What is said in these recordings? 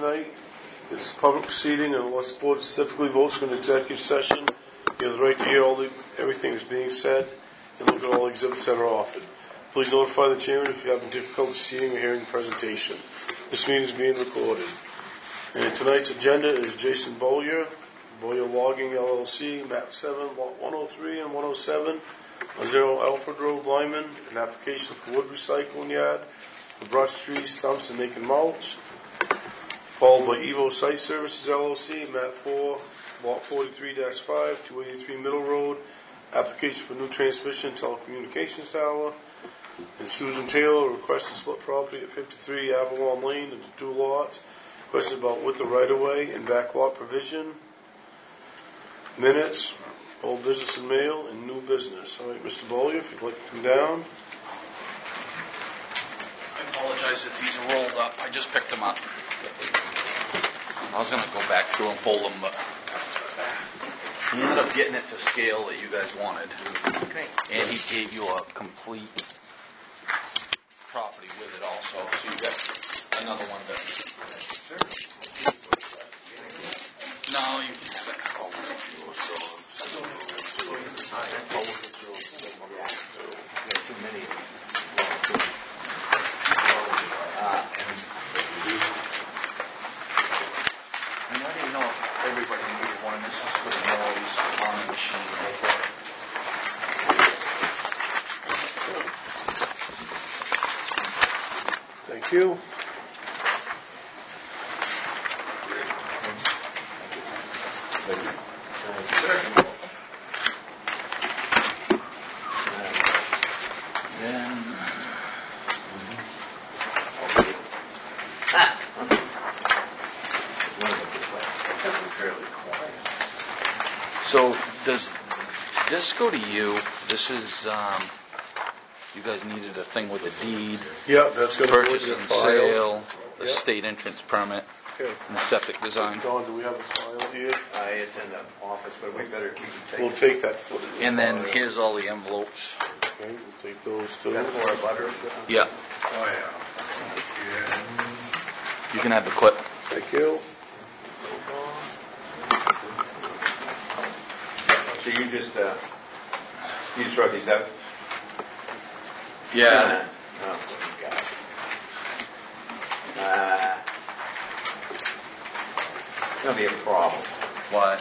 tonight. It's a public proceeding, and unless the board specifically votes for an executive session, you have the right to hear everything that's being said and look at all exhibits that are offered. Please notify the chairman if you're having difficulty seeing or hearing the presentation. This meeting is being recorded. And tonight's agenda is Jason Bowyer Logging LLC, map 7, lot 103 and 107, 0 Alfred Road, Lyman, an application for wood recycling yard for brush trees, stumps, and making mulch. Followed by Evo Site Services LLC, map 4, lot 43-5, 283 Middle Road, application for new transmission telecommunications tower. And Susan Taylor requested split property at 53 Avalon Lane into 2 lots. Questions about width of right-of-way and back lot provision. Minutes, old business and mail, and new business. All right, Mr. Bowyer, if you'd like to come down. I apologize that these are rolled up. I just picked them up. I was going to go back through and pull them, but he ended up getting it to scale that you guys wanted. Great. And he gave you a complete property with it also. So you got another one that... Sure. No, you can have it. Too many. I don't even know if everybody needed one. This is for the noise on the machine. Thank you. So does this go to you? This is, you guys needed a thing with a deed. Yeah, that's going to purchase and sale, the state entrance permit, okay. And the septic design. Don, do we have a file here? It's in the office, but we can take We'll take that footage. And then here's all the envelopes. Okay, we'll take those too. That's for our butter. Yeah. Oh, yeah. You can have the clip. Thank you. So you just wrote these out? Yeah. Oh, God. It's going to be a problem. Why?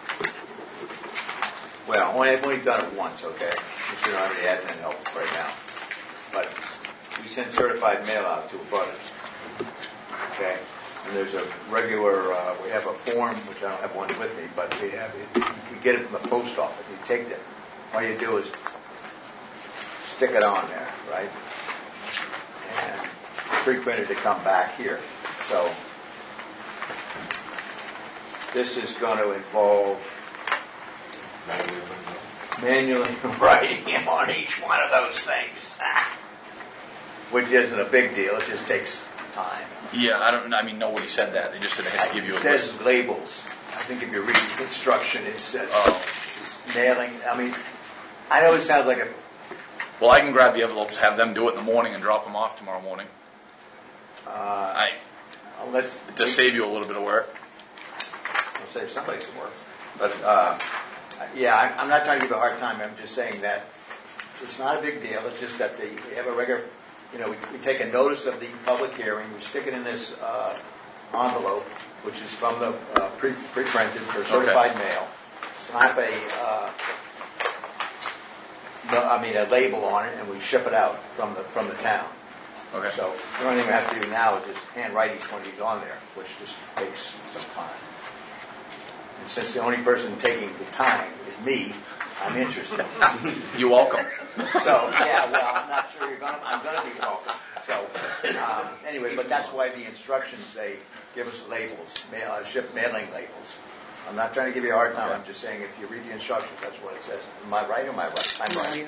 Well, I've only done it once, okay? If you're not already admin help right now. But we send certified mail out to abutters. Okay? And there's a regular, we have a form, which I don't have one with me, but we have it. We get it from the post office. You take it. All you do is stick it on there, right? And pre-printed to come back here. So this is going to involve manually writing on each one of those things, which isn't a big deal. It just takes time. Yeah, nobody said that. They just said they had to give you a list. It says list. labels. I think if you read the instruction, it says mailing. I know it sounds like a... Well, I can grab the envelopes, have them do it in the morning, and drop them off tomorrow morning. To save you a little bit of work. I'll save somebody some work. But, I'm not trying to give you a hard time. I'm just saying that it's not a big deal. It's just that we have a regular... we take a notice of the public hearing, we stick it in this envelope, which is from the pre-printed or certified mail, slap a label on it, and we ship it out from the town. Okay. So the only thing we have to do now is just handwrite each one of these on there, which just takes some time. And since the only person taking the time is me, I'm interested. You're welcome. So, I'm not sure I'm going to be welcome. So, anyway, but that's why the instructions say give us labels, ship mailing labels. I'm not trying to give you a hard time. I'm just saying if you read the instructions, that's what it says. Am I right or am I right? I'm right.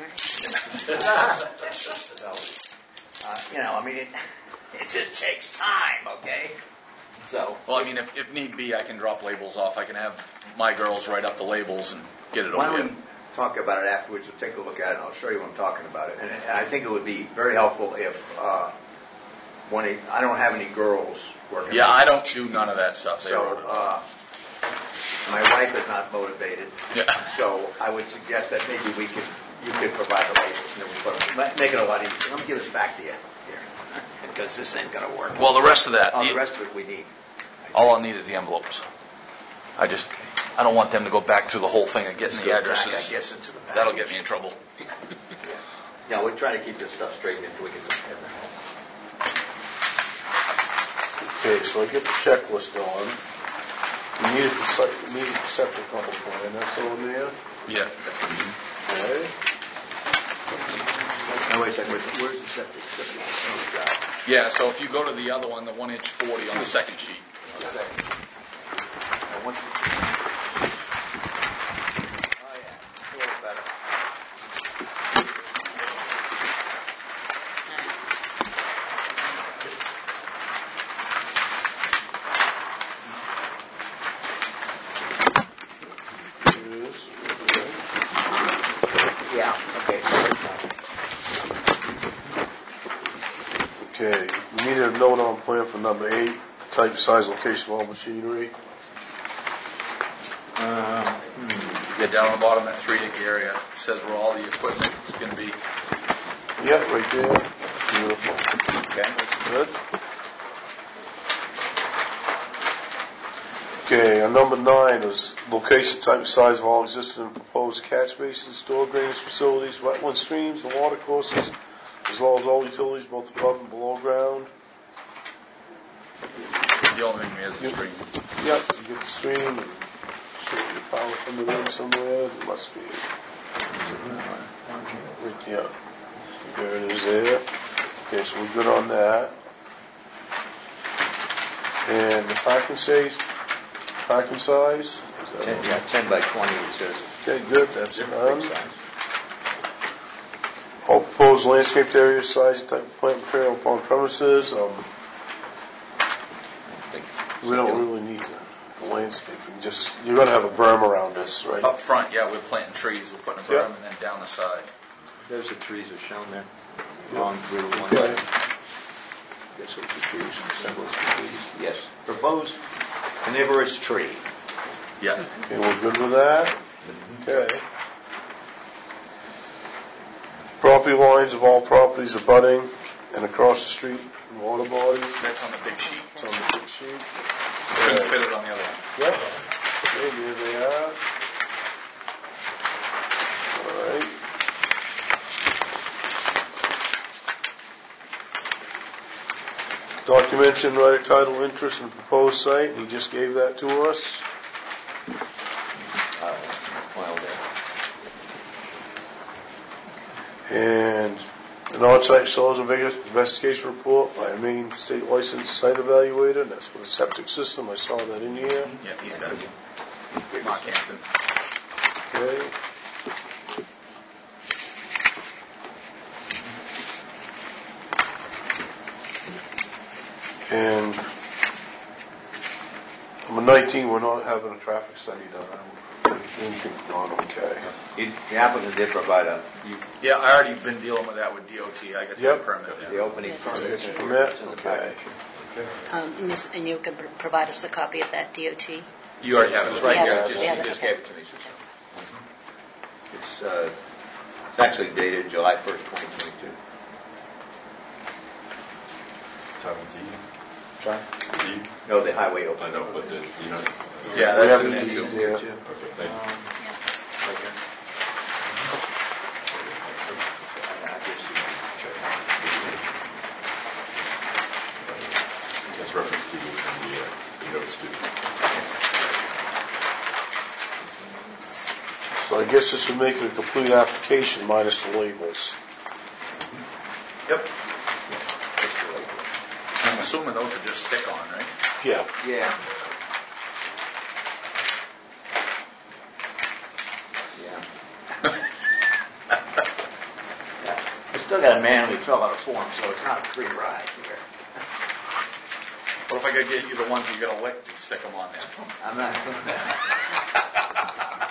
So, it just takes time, okay? So. Well, if need be, I can drop labels off. I can have my girls write up the labels and get it over Why don't here. we talk about it afterwards? We'll take a look at it and I'll show you what I'm talking about. And I think it would be very helpful if I don't have any girls working. Yeah, I don't do none of that stuff. They So, wrote it all. my wife is not motivated. Yeah. So I would suggest that maybe you could provide the labels and then we put them, make it a lot easier. Let me give this back to you here. Because this ain't gonna work. Well, the rest of that, Oh, the rest of it we need. all I'll need is the envelopes. I don't want them to go back through the whole thing and getting This the goes back, addresses. I guess, into the back. That'll get me in trouble. Yeah, we're trying to keep this stuff straight until we get some. Okay, so I get the checklist going. We needed the septic on the plan, that's all in there? Yeah. Okay. Now, wait a second, where's the septic? Yeah, so if you go to the other one, the 1-inch 40 on the second sheet. Oh, yeah. A little better. Here it is. Yeah, okay. Okay, we needed a note on plan for number 8, type, size, location of all machinery. Yeah, down on the bottom, that 3-inch area says where all the equipment is going to be. Yep, right there. Beautiful. Okay. Good. Okay, on number 9 is location, type, size of all existing and proposed catch basins, storm drainage facilities, wetland streams, and water courses, as well as all utilities both above and below ground. The only thing is the stream. Yep, you get the stream and shoot your power from the rim somewhere. It must be. Yeah, there it is there. Okay, so we're good on that. And the parking size. Is that 10 by 20 it says. okay, good. That's done. Big size. All proposed landscaped areas, size, and type of plant material upon premises. We don't really need the landscaping. Just you're going to have a berm around this, right? Up front, yeah, we're planting trees. We're putting a berm, Yeah. and then down the side. Those are trees are shown there. Long through one Okay. way. Guess those are trees, several trees. Yes. Proposed carnivorous tree. Yeah. Okay, we're good with that? Okay. Property lines of all properties abutting and across the street and water bodies. That's on the big sheet. It's on the big sheet. Couldn't fit it on the other one. Yep. Okay, here they are. All right. Documentation, right of title, interest, and proposed site. He just gave that to us. Well, And an on-site soils investigation report by a Maine state licensed site evaluator. And that's for the septic system. I saw that in here. Yeah, he's got it. Mark Hampton. Okay. And number 19, we're not having a traffic study done. Anything's not okay. the applicant did provide Yeah, I already been dealing with that with DOT. I got the Yep. permit. the opening permit. Permit? It's in the Okay. package. And you can provide us a copy of that DOT? You already have it. It's right Yeah, here. we have He it, just okay. gave it to me. It's actually dated July 1st, 2022. Title D. Sorry? D. No, the highway I opening. know, but there's, you know. Yeah, We that's have in a there too. deed there. Okay, thank you. Right here. That's reference to the notes too. So I guess this would make it a complete application minus the labels. Yep. I'm assuming those are just stick on, right? Yeah. Yeah. Yeah. I still got to manually fill out a form, so it's not a free ride here. What if I gotta get you the ones you gotta lick to stick them on there? I'm not doing that.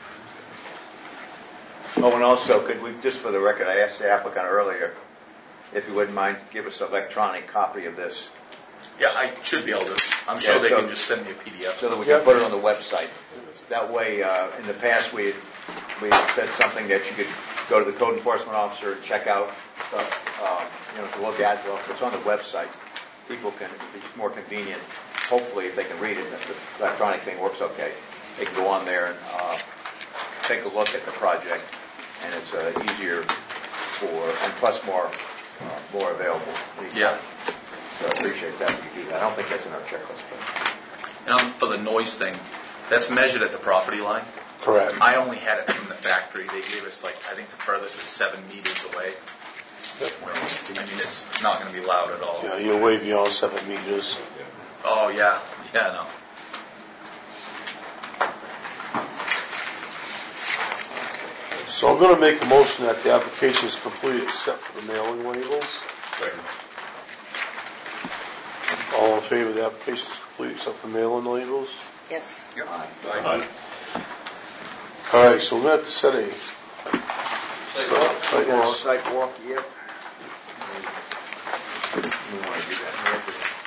Oh, and also, could we, just for the record, I asked the applicant earlier, if you wouldn't mind, give us an electronic copy of this Yeah, I should be able to. I'm sure Yeah, they so- can just send me a PDF. so that we can put it on the website. That way, in the past, we had said something that you could go to the code enforcement officer and check out stuff, to look at. Well, if it's on the website, people can, it's more convenient, hopefully, if they can read it, if the electronic thing works okay. They can go on there and take a look at the project, and it's easier and plus more available. Yeah. So I appreciate that if you do that. I don't think that's in our checklist, but And for the noise thing, that's measured at the property line. Correct. I only had it from the factory. They gave us I think the furthest is 7 meters away. I mean, it's not going to be loud at all. Yeah, you're way beyond 7 meters. Oh, yeah. Yeah, no. So I'm going to make a motion that the application is complete except for the mailing labels. Second. All in favor, the application is complete except for mailing labels? Yes. Aye. All right, so we're going to have to set a sidewalk. sidewalk, yep. We want to do that.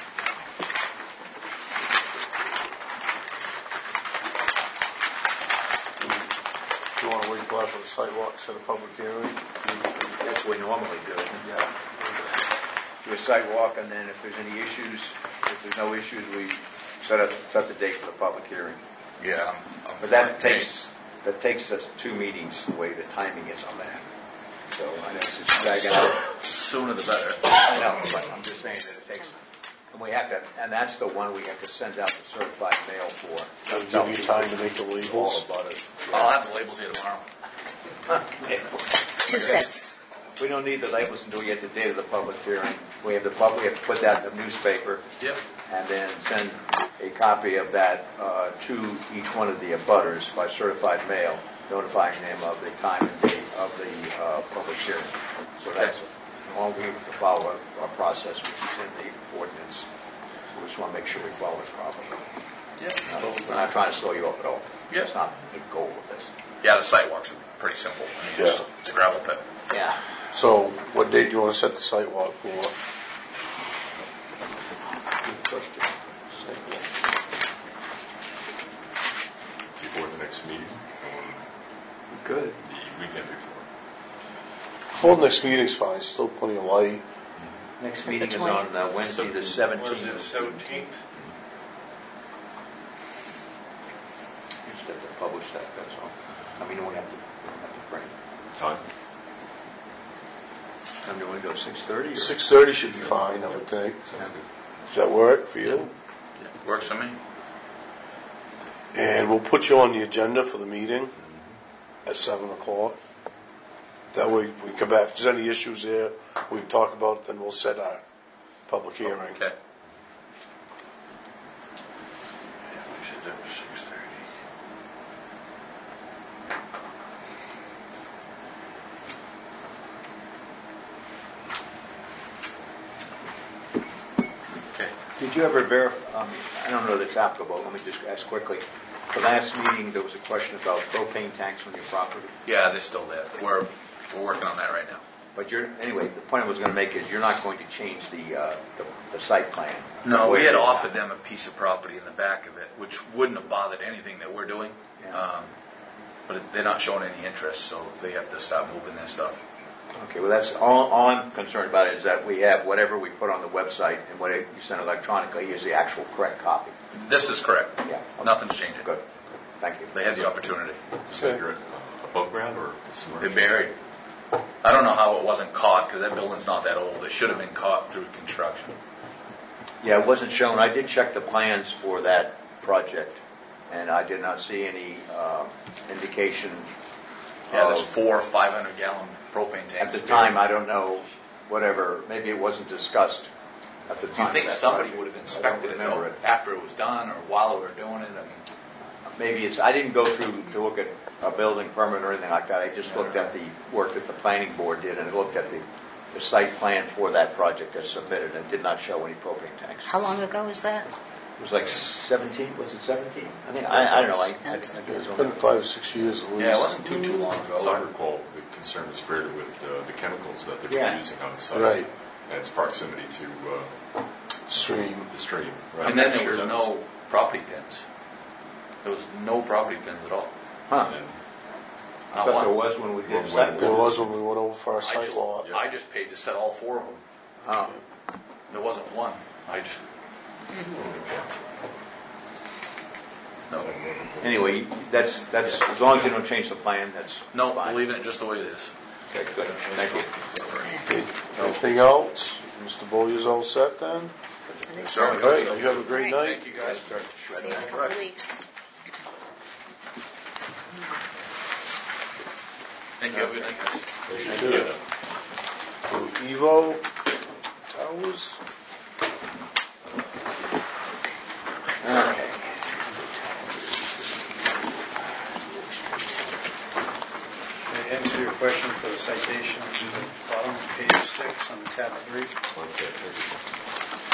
You want to wait till after the sidewalk, set a public hearing? That's what we normally do. Yeah. Do a sidewalk, and then if there's any issues, if there's no issues, we set the date for the public hearing. Yeah. But that takes us 2 meetings, the way the timing is on that. So I know it's just dragging out. Sooner the better. I know, but I'm just saying that it takes, and we have to, and that's the one we have to send out the certified mail for. That'll give you time to make the All labels. about it. I'll have the labels here tomorrow. 2 sets. We don't need the labels until we get the date of the public hearing. We have to put that in the newspaper. Yep. And then send a copy of that to each one of the abutters by certified mail, notifying them of the time and date of the public hearing. So that's all we have to follow our process, which is in the ordinance. So we just want to make sure we follow it properly. Yeah. We're not trying to slow you up at all. Yeah. That's not the goal of this. Yeah, the sidewalks are pretty simple. I mean, Yeah. It's a gravel pit. Yeah. So what date do you want to set the sidewalk for? Good question. Before the next meeting, or Good. the weekend before. Well, next meeting's fine, still plenty of light. Next meeting is on Wednesday the 17th. Wednesday the 17th? You just have to publish that, that's all. I mean, you won't have to print. Time? I'm going to go 6:30 or? 6:30 should be fine, I would think. Sounds good. Does that work for you? Yeah. Works for me. And we'll put you on the agenda for the meeting at 7 o'clock. That way we come back. If there's any issues there, we can talk about it, then we'll set our public hearing. Okay. We should do 6:30. Okay. Did you ever verify, I don't know if it's applicable, let me just ask quickly. The last meeting, there was a question about propane tanks on your property. Yeah, they're still there. We're working on that right now. But anyway, the point I was going to make is you're not going to change the site plan. No, we had offered them a piece of property in the back of it, which wouldn't have bothered anything that we're doing. Yeah. But they're not showing any interest, so they have to stop moving their stuff. Okay, well, that's all I'm concerned about is that we have whatever we put on the website and what you send electronically is the actual correct copy. This is correct. Yeah. Nothing's changing. Good. Thank you. They had the opportunity. Is that you're above ground or They're submerged? buried. I don't know how it wasn't caught, because that building's not that old. It should have been caught through construction. Yeah, it wasn't shown. I did check the plans for that project, and I did not see any indication. Yeah, there's of- 4 500-gallon propane tanks. At the time, I don't know, whatever, maybe it wasn't discussed at the Do time. you think of that somebody project. would have I inspected don't it, remember though, after it was done or while we were doing it? I mean, Maybe I didn't go through to look at a building permit or anything like that. I just looked at the work that the planning board did and looked at the site plan for that project as submitted and did not show any propane tanks. How long ago was that? It was like 17, was it 17? I think, I don't know, I It's don't been know. 5 or 6 years at least. Yeah, it wasn't too long ago. As I recall, the concern was greater with the chemicals that they were Yeah. using on site. Right. And its proximity to Stream. the stream. Right? And then I'm there sure was that no property pins. There was no property pins at all. Huh, And I thought there was when we did the When- site There walk. was when we went over for our I site just, walk. Yeah. I just paid to set all 4 of them. Oh, There wasn't one. I just. No. anyway, that's, as long as you don't change the plan, that's No, fine. I'm leaving it just the way it is. Okay, good, thank you. Anything else? Mr. Bowyer's all set then? I think Sure. so. All right, you have a great night. Thank you guys. See you in a couple of weeks. Thank you. Have a good night, guys. Thank you. Evo Towers? Okay. To answer your question for the citation, bottom of page 6 on tab 3. Okay, thank you.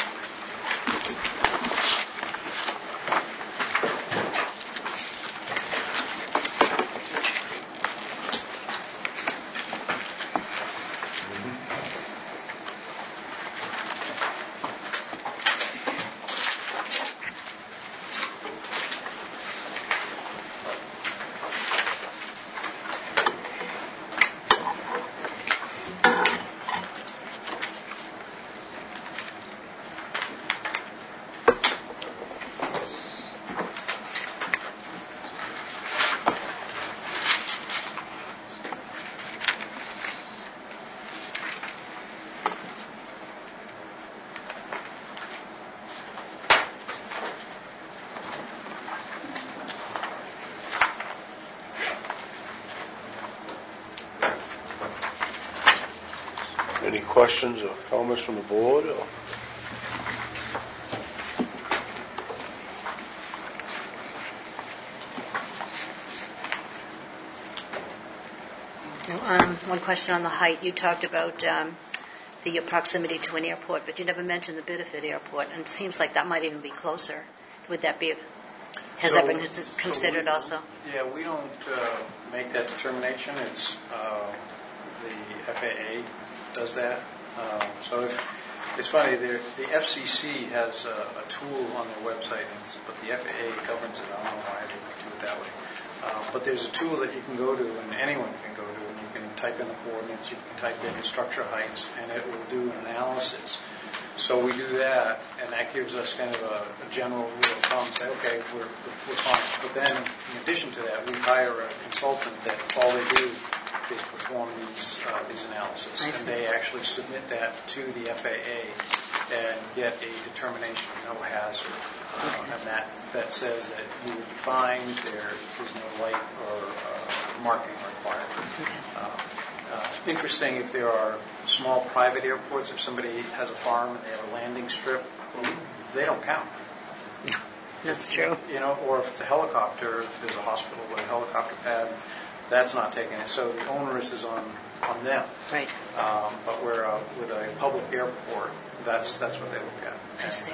Any questions or comments from the board? Or? One question on the height. You talked about the proximity to an airport, but you never mentioned the Biddeford Airport, and it seems like that might even be closer. Would that be? Has that been considered also? Yeah, we don't make that determination. It's the FAA does that. So it's funny, the FCC has a tool on their website, but the FAA governs it. I don't know why they do it that way. But there's a tool that you can go to, and anyone can go to, and you can type in the coordinates, you can type in the structure heights, and it will do an analysis. So we do that, and that gives us kind of a general rule of thumb, say, okay, we're fine. But then, in addition to that, we hire a consultant that all they do is perform these analyses. I And see. they actually submit that to the FAA and get a determination of no hazard. And that says that you would be fine, there is no light or marking required. Interesting, if there are small private airports, if somebody has a farm and they have a landing strip, they don't count. That's true. You know, or if it's a helicopter, if there's a hospital with a helicopter pad, that's not taking it. So the onus is on them. Right. But with a public airport, that's what they look at. I see.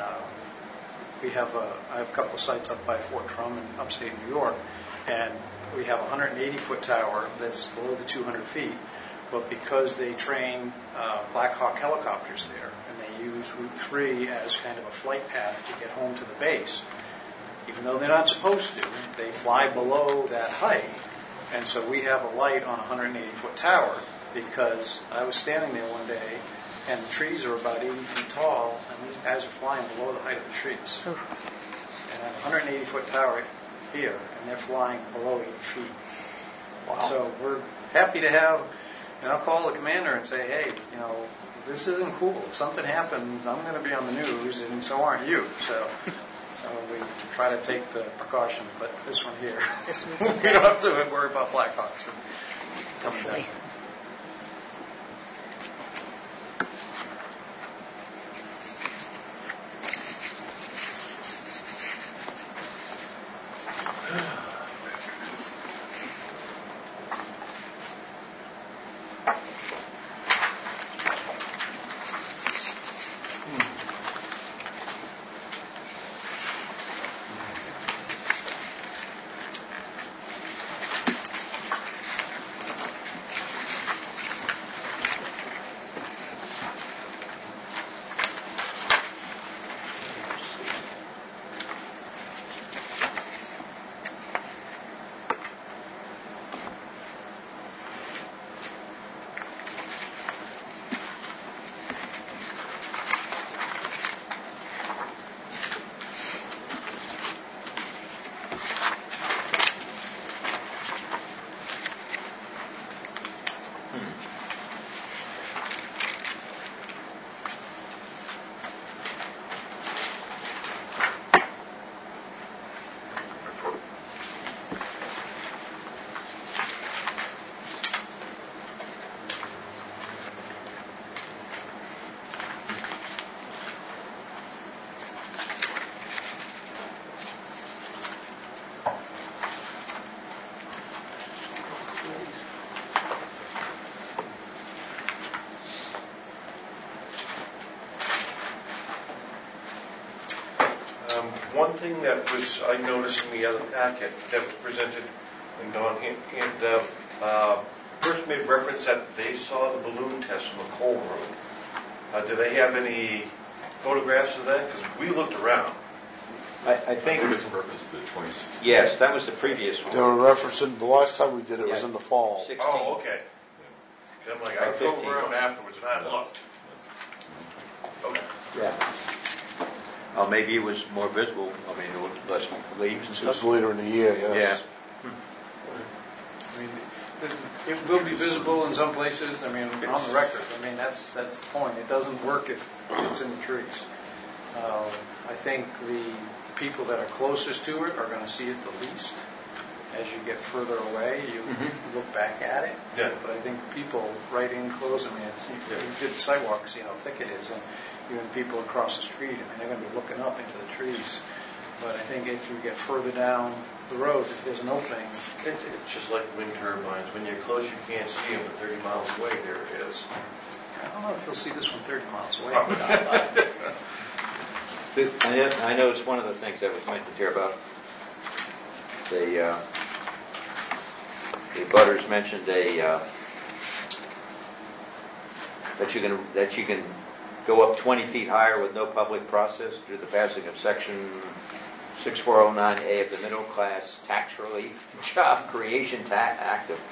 I have a couple of sites up by Fort Drum in upstate New York, and we have a 180-foot tower that's below the 200 feet. But because they train Black Hawk helicopters there, and they use Route 3 as kind of a flight path to get home to the base, even though they're not supposed to, they fly below that height. And so we have a light on a 180-foot tower, because I was standing there one day, and the trees are about 80 feet tall, and these guys are flying below the height of the trees. Ooh. And I have a 180-foot tower here, and they're flying below 80 feet. Wow. So we're happy to have, and I'll call the commander and say, hey, this isn't cool. If something happens, I'm going to be on the news, and so aren't you. So we try to take the precautions, but this one here, This one's we okay. don't have to worry about Blackhawks. Coming down. Hopefully. One thing that was, I noticed in the other packet that was presented when Don handed out, first made reference that they saw the balloon test on the coal room. Do they have any photographs of that? Because we looked around. I think, it's purpose the 26th. yes, that was the previous They one. were referencing, the last time we did it was in the fall. 16. Oh, okay. 'Cause I'm like, I Or drove 15. around afterwards and I looked. Okay. Yeah. Oh, maybe it was more visible. I mean, there was less leaves and It was stuff. later in the year, yes. I mean, it will be visible in some places, I mean, on the record. I mean, that's the point. It doesn't work if it's in the trees. I think the people that are closest to it are going to see it the least. As you get further away, you look back at it. Yeah. But I think people right in close, I mean, you did the sidewalk, see how thick it is, and even people across the street, I mean, they're going to be looking up into the trees. But I think if you get further down the road, if there's an opening, It's just like wind turbines. When you're close, you can't see them, but 30 miles away, there it is. I don't know if you'll see this one 30 miles away. Probably not. I noticed one of the things that was mentioned here about the butters mentioned that you can go up 20 feet higher with no public process through the passing of Section 6409A of the Middle Class Tax Relief Job Creation Act of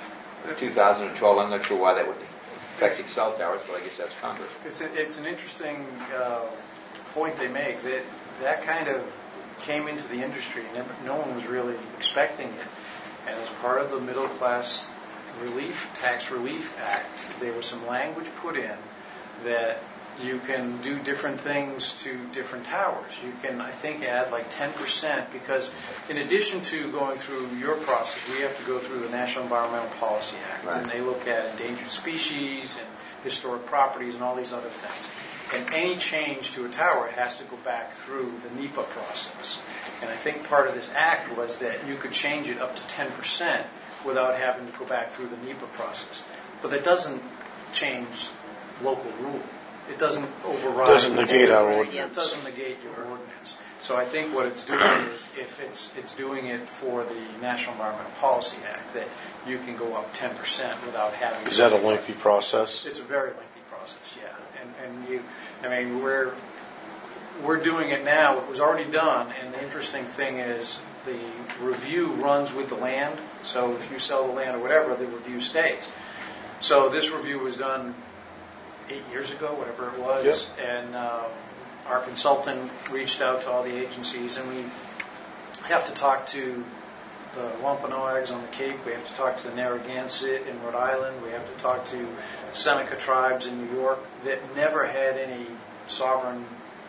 2012. I'm not sure why that would be affecting cell towers, but I guess that's Congress. It's an interesting point they make. That kind of came into the industry. No one was really expecting it. And as part of the Middle Class Tax Relief Act, there was some language put in that you can do different things to different towers. You can, I think, add like 10% because in addition to going through your process, we have to go through the National Environmental Policy Act. Right. And they look at endangered species and historic properties and all these other things. And any change to a tower has to go back through the NEPA process. And I think part of this act was that you could change it up to 10% without having to go back through the NEPA process. But that doesn't change local rule. It doesn't override. Doesn't negate our It ordinance. doesn't negate your ordinance. So I think what it's doing is, if it's doing it for the National Environmental Policy Act, that you can go up 10% without having. Is that a lengthy process? It's a very lengthy process, yeah. And you, I mean, we're doing it now. It was already done, and the interesting thing is the review runs with the land. So if you sell the land or whatever, the review stays. So this review was done 8 years ago, whatever it was, and our consultant reached out to all the agencies, and we have to talk to the Wampanoags on the Cape, we have to talk to the Narragansett in Rhode Island, we have to talk to Seneca tribes in New York that never had any sovereign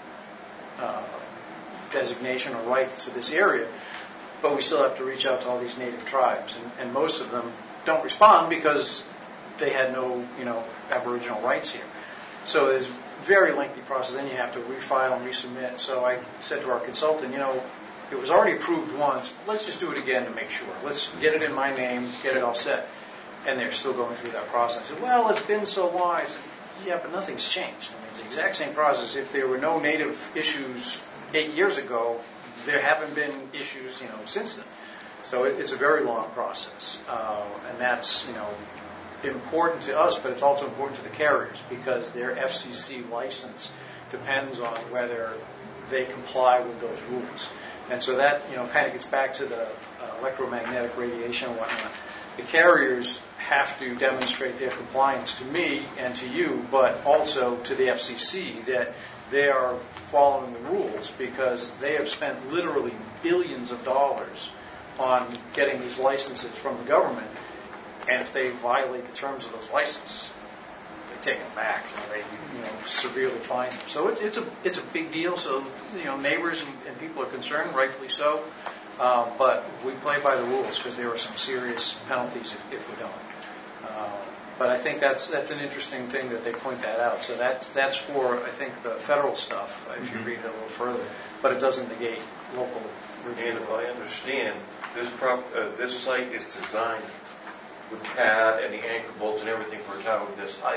designation or right to this area, but we still have to reach out to all these native tribes, and most of them don't respond because they had no, Aboriginal rights here. So there's a very lengthy process. Then you have to refile and resubmit. So I said to our consultant, it was already approved once. Let's just do it again to make sure. Let's get it in my name, get it all set. And they're still going through that process. I said, well, it's been so long. I said, yeah, but nothing's changed. I mean, it's the exact same process. If there were no native issues 8 years ago, there haven't been issues, since then. So it's a very long process. And that's, important to us, but it's also important to the carriers because their FCC license depends on whether they comply with those rules. And so that, kind of gets back to the electromagnetic radiation and whatnot. The carriers have to demonstrate their compliance to me and to you, but also to the FCC that they are following the rules because they have spent literally billions of dollars on getting these licenses from the government. And if they violate the terms of those licenses, they take them back. They severely fine them. So it's a big deal. So neighbors and people are concerned, rightfully so. But we play by the rules because there are some serious penalties if we don't. But I think that's an interesting thing that they point that out. So that's for I think the federal stuff. If you read it a little further, but it doesn't negate local review. And if I understand, this site is designed with pad and the anchor bolts and everything for a tower of this height.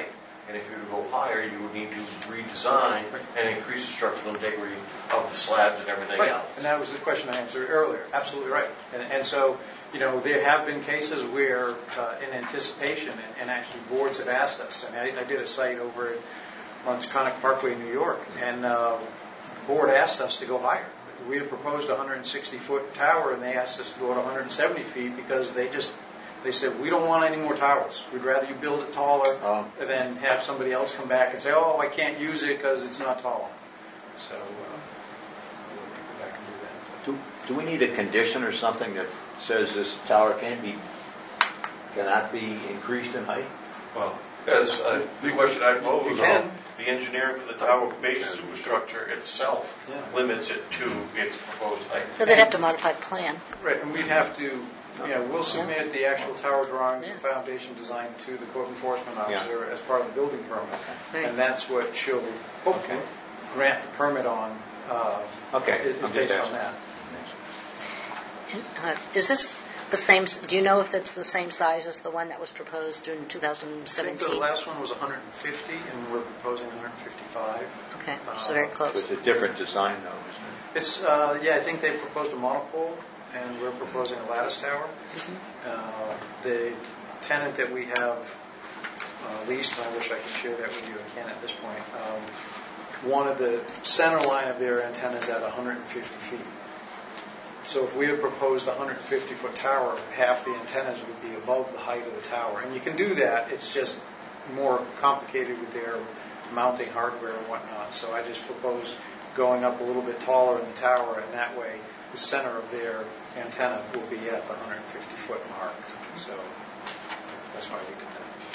And if you were to go higher, you would need to redesign and increase the structural integrity of the slabs and everything Right. else. And that was the question I answered earlier. Absolutely right. And so, there have been cases where, in anticipation, and actually boards have asked us. I mean, I did a site over at Monteconic Parkway, New York, and the board asked us to go higher. We had proposed a 160-foot tower, and they asked us to go to 170 feet because they said, we don't want any more towers. We'd rather you build it taller than have somebody else come back and say, oh, I can't use it because it's not tall. So we'll go back and do that. Do we need a condition or something that says this tower cannot be increased in height? Well, as the question I posed, You can. the engineering for the tower base superstructure itself limits it to its proposed height. So they'd have to modify the plan. Right, and we'd have to, we'll submit the actual tower drawing and foundation design to the code enforcement officer as part of the building permit. Right. And that's what she'll hopefully grant the permit on, Okay, is I'm just based on asking. that. Is this the same, do you know if it's the same size as the one that was proposed in I think 2017? the last one was 150, and we're proposing 155. Okay, so very It's close. a different design though, isn't it? It's, I think they proposed a monopole, and we're proposing a lattice tower. The tenant that we have leased, and I wish I could share that with you, I can't at this point, wanted the center line of their antennas at 150 feet. So if we had proposed a 150-foot tower, half the antennas would be above the height of the tower. And you can do that, it's just more complicated with their mounting hardware and whatnot. So I just proposed going up a little bit taller in the tower, and that way the center of their antenna will be at the 150-foot mark. So that's why we did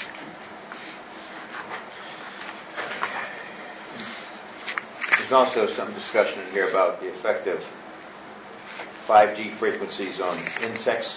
that. There's also some discussion in here about the effect of 5G frequencies on insects,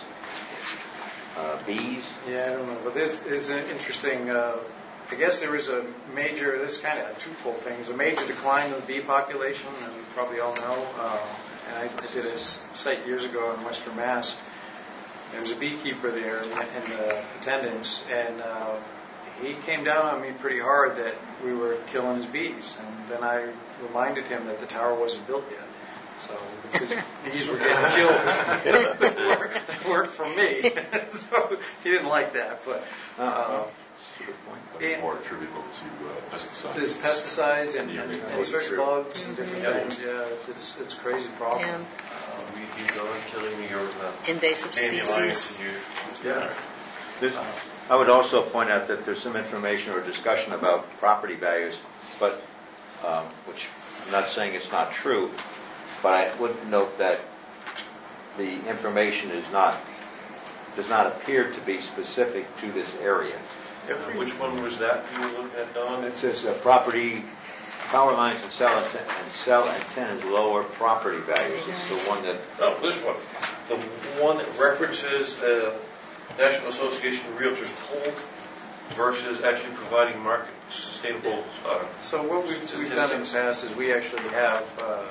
bees. Yeah, I don't know, but this is an interesting, I guess there is a major, this is kind of a twofold thing, there's a major decline in the bee population, and you probably all know, and I did a site years ago in Western Mass. There was a beekeeper there in the attendance, and he came down on me pretty hard that we were killing his bees, and then I reminded him that the tower wasn't built yet. So, because bees were getting killed, they weren't from me. So he didn't like that. But That's a good point. It's more attributable to pesticides. there's pesticides and Yeah. certain bugs and different things. Yeah, it's a crazy problem. Yeah. You go and killing your Invasive dandelions species. and your Yeah. I would also point out that there's some information or discussion about property values, but which I'm not saying it's not true, but I would note that the information does not appear to be specific to this area. Which one was that you were looking at, Don? It says property, power lines and cell antennas lower property values. It's the one that, No, this one. The one that references National Association of Realtors toll versus actually providing market sustainable So what we've done in the past is we actually have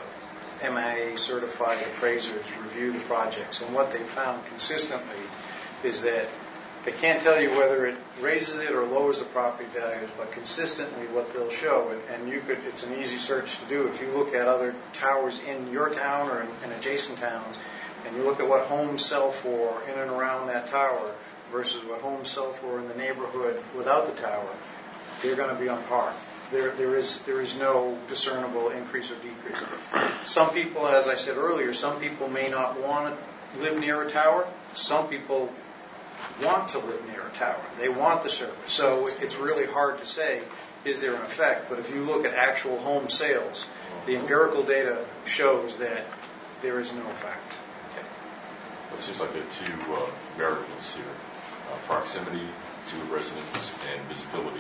MIA certified appraisers review the projects, and what they found consistently is that they can't tell you whether it raises it or lowers the property values, but consistently what they'll show, and it's an easy search to do. If you look at other towers in your town or in adjacent towns, and you look at what homes sell for in and around that tower versus what homes sell for in the neighborhood without the tower, they're going to be on par. There is no discernible increase or decrease. Some people, as I said earlier, some people may not want to live near a tower. Some people want to live near a tower. They want the service. So it's really hard to say, is there an effect? But if you look at actual home sales, the empirical data shows that there is no effect. It seems like there are two variables here, proximity to the residents and visibility.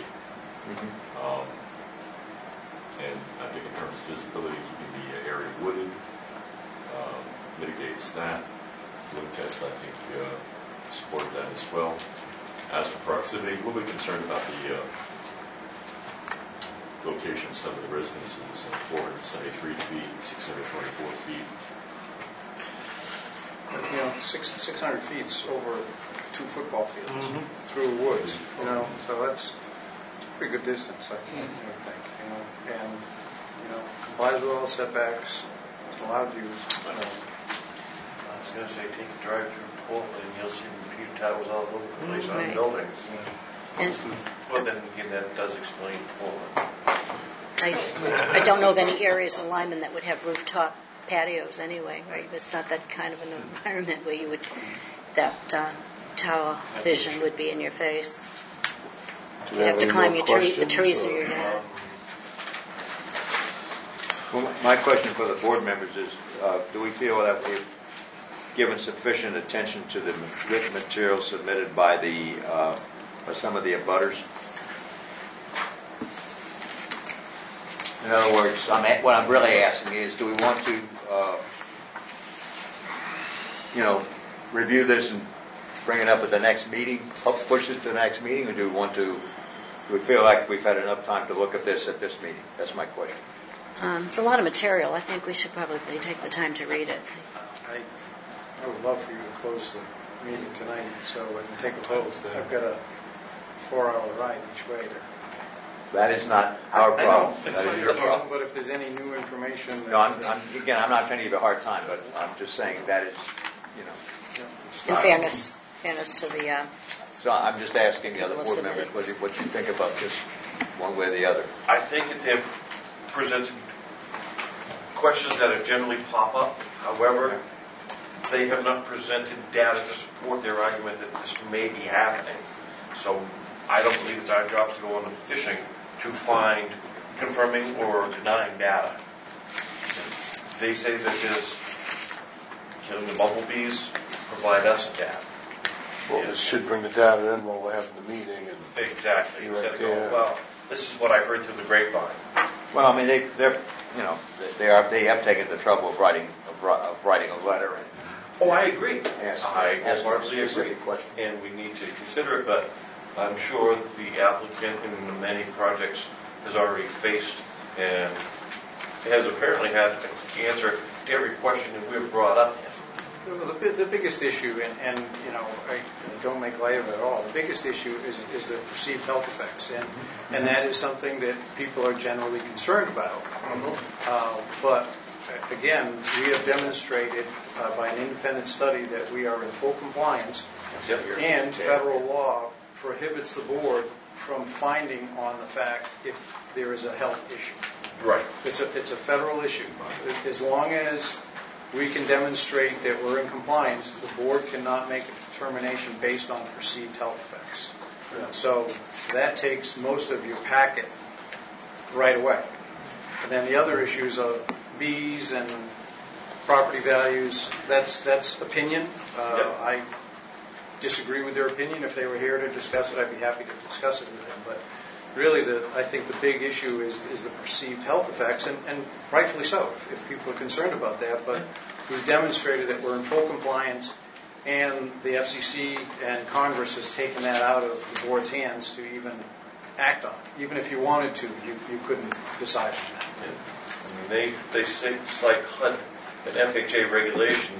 And I think in terms of visibility, keeping the area wooded mitigates that. Bloom test, I think, support that as well. As for proximity, a little bit concerned about the location of some of the residences, 473 feet, 624 feet. 600 feet's over 2 football fields through woods. So that's pretty good distance, I think, and, complies with all setbacks, it's allowed use, I was going to say, take a drive through Portland, and you'll see computer towers all over the place on Right. buildings. And Well, then again, that does explain Portland. I don't know of any areas in Lyman that would have rooftop patios anyway, right? It's not that kind of an environment where you would, that tower vision would be in your face. Do You'd we have to any climb more the questions, trees or- in your yard. Well, my question for the board members is, do we feel that we've given sufficient attention to the written material submitted by some of the abutters? In other words, what I'm really asking is, do we want to, review this and bring it up at the next meeting, push it to the next meeting, or do we feel like we've had enough time to look at this meeting? That's my question. It's a lot of material. I think we should probably take the time to read it. I would love for you to close the meeting tonight so I can take a vote. I've got a 4-hour ride each way there. That is not our problem. I know, That is your problem. but if there's any new information... No, I'm not trying to give you a hard time, but I'm just saying that is, it's In not- fairness to the, So I'm just asking the other Well, board submit members it. what you think about this, one way or the other. I think that they've presented questions that generally pop up. However, they have not presented data to support their argument that this may be happening. So I don't believe it's our job to go on fishing to find confirming or denying data. They say that there's killing the bumblebees, provide us data. Well, this should bring the data in while we're having the meeting, and Exactly. Right Instead of there. going, well, this is what I heard through the grapevine. Well, I mean, they have taken the trouble of writing a letter and Oh, I agree. Yes. I Yes, wholeheartedly agree. specific question. And we need to consider it, but I'm sure the applicant in the many projects has already faced and has apparently had to answer to every question that we've brought up. Well, the biggest issue, and I don't make light of it at all, the biggest issue is the perceived health effects. And that is something that people are generally concerned about. But again, we have demonstrated by an independent study that we are in full compliance, and federal law prohibits the board from finding on the fact if there is a health issue. Right. It's a federal issue. As long as we can demonstrate that we're in compliance, the board cannot make a determination based on perceived health effects. So that takes most of your packet right away. And then the other issues of bees and property values, that's opinion. I disagree with their opinion. If they were here to discuss it, I'd be happy to discuss it with them. But really, I think the big issue is the perceived health effects, and rightfully so, if people are concerned about that. But we've demonstrated that we're in full compliance, and the FCC and Congress has taken that out of the board's hands to even act on it. Even if you wanted to, you couldn't decide on that. I mean, they say it's like HUD and FHA regulations.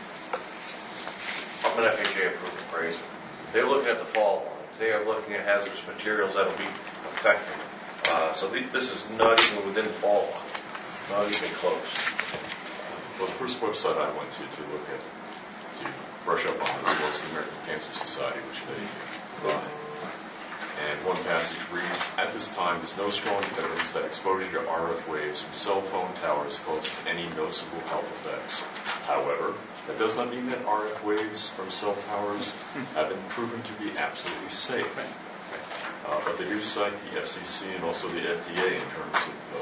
I'm an FHA approved appraiser. They're looking at the fall lines. They are looking at hazardous materials that will be affected. So this is not even within the fall line. Not even close. Well, the first website I went to brush up on this was the American Cancer Society, which they provide. And one passage reads, "At this time, there's no strong evidence that exposure to RF waves from cell phone towers causes any noticeable health effects. However, that does not mean that RF waves from cell towers have been proven to be absolutely safe. But they do cite the FCC and also the FDA in terms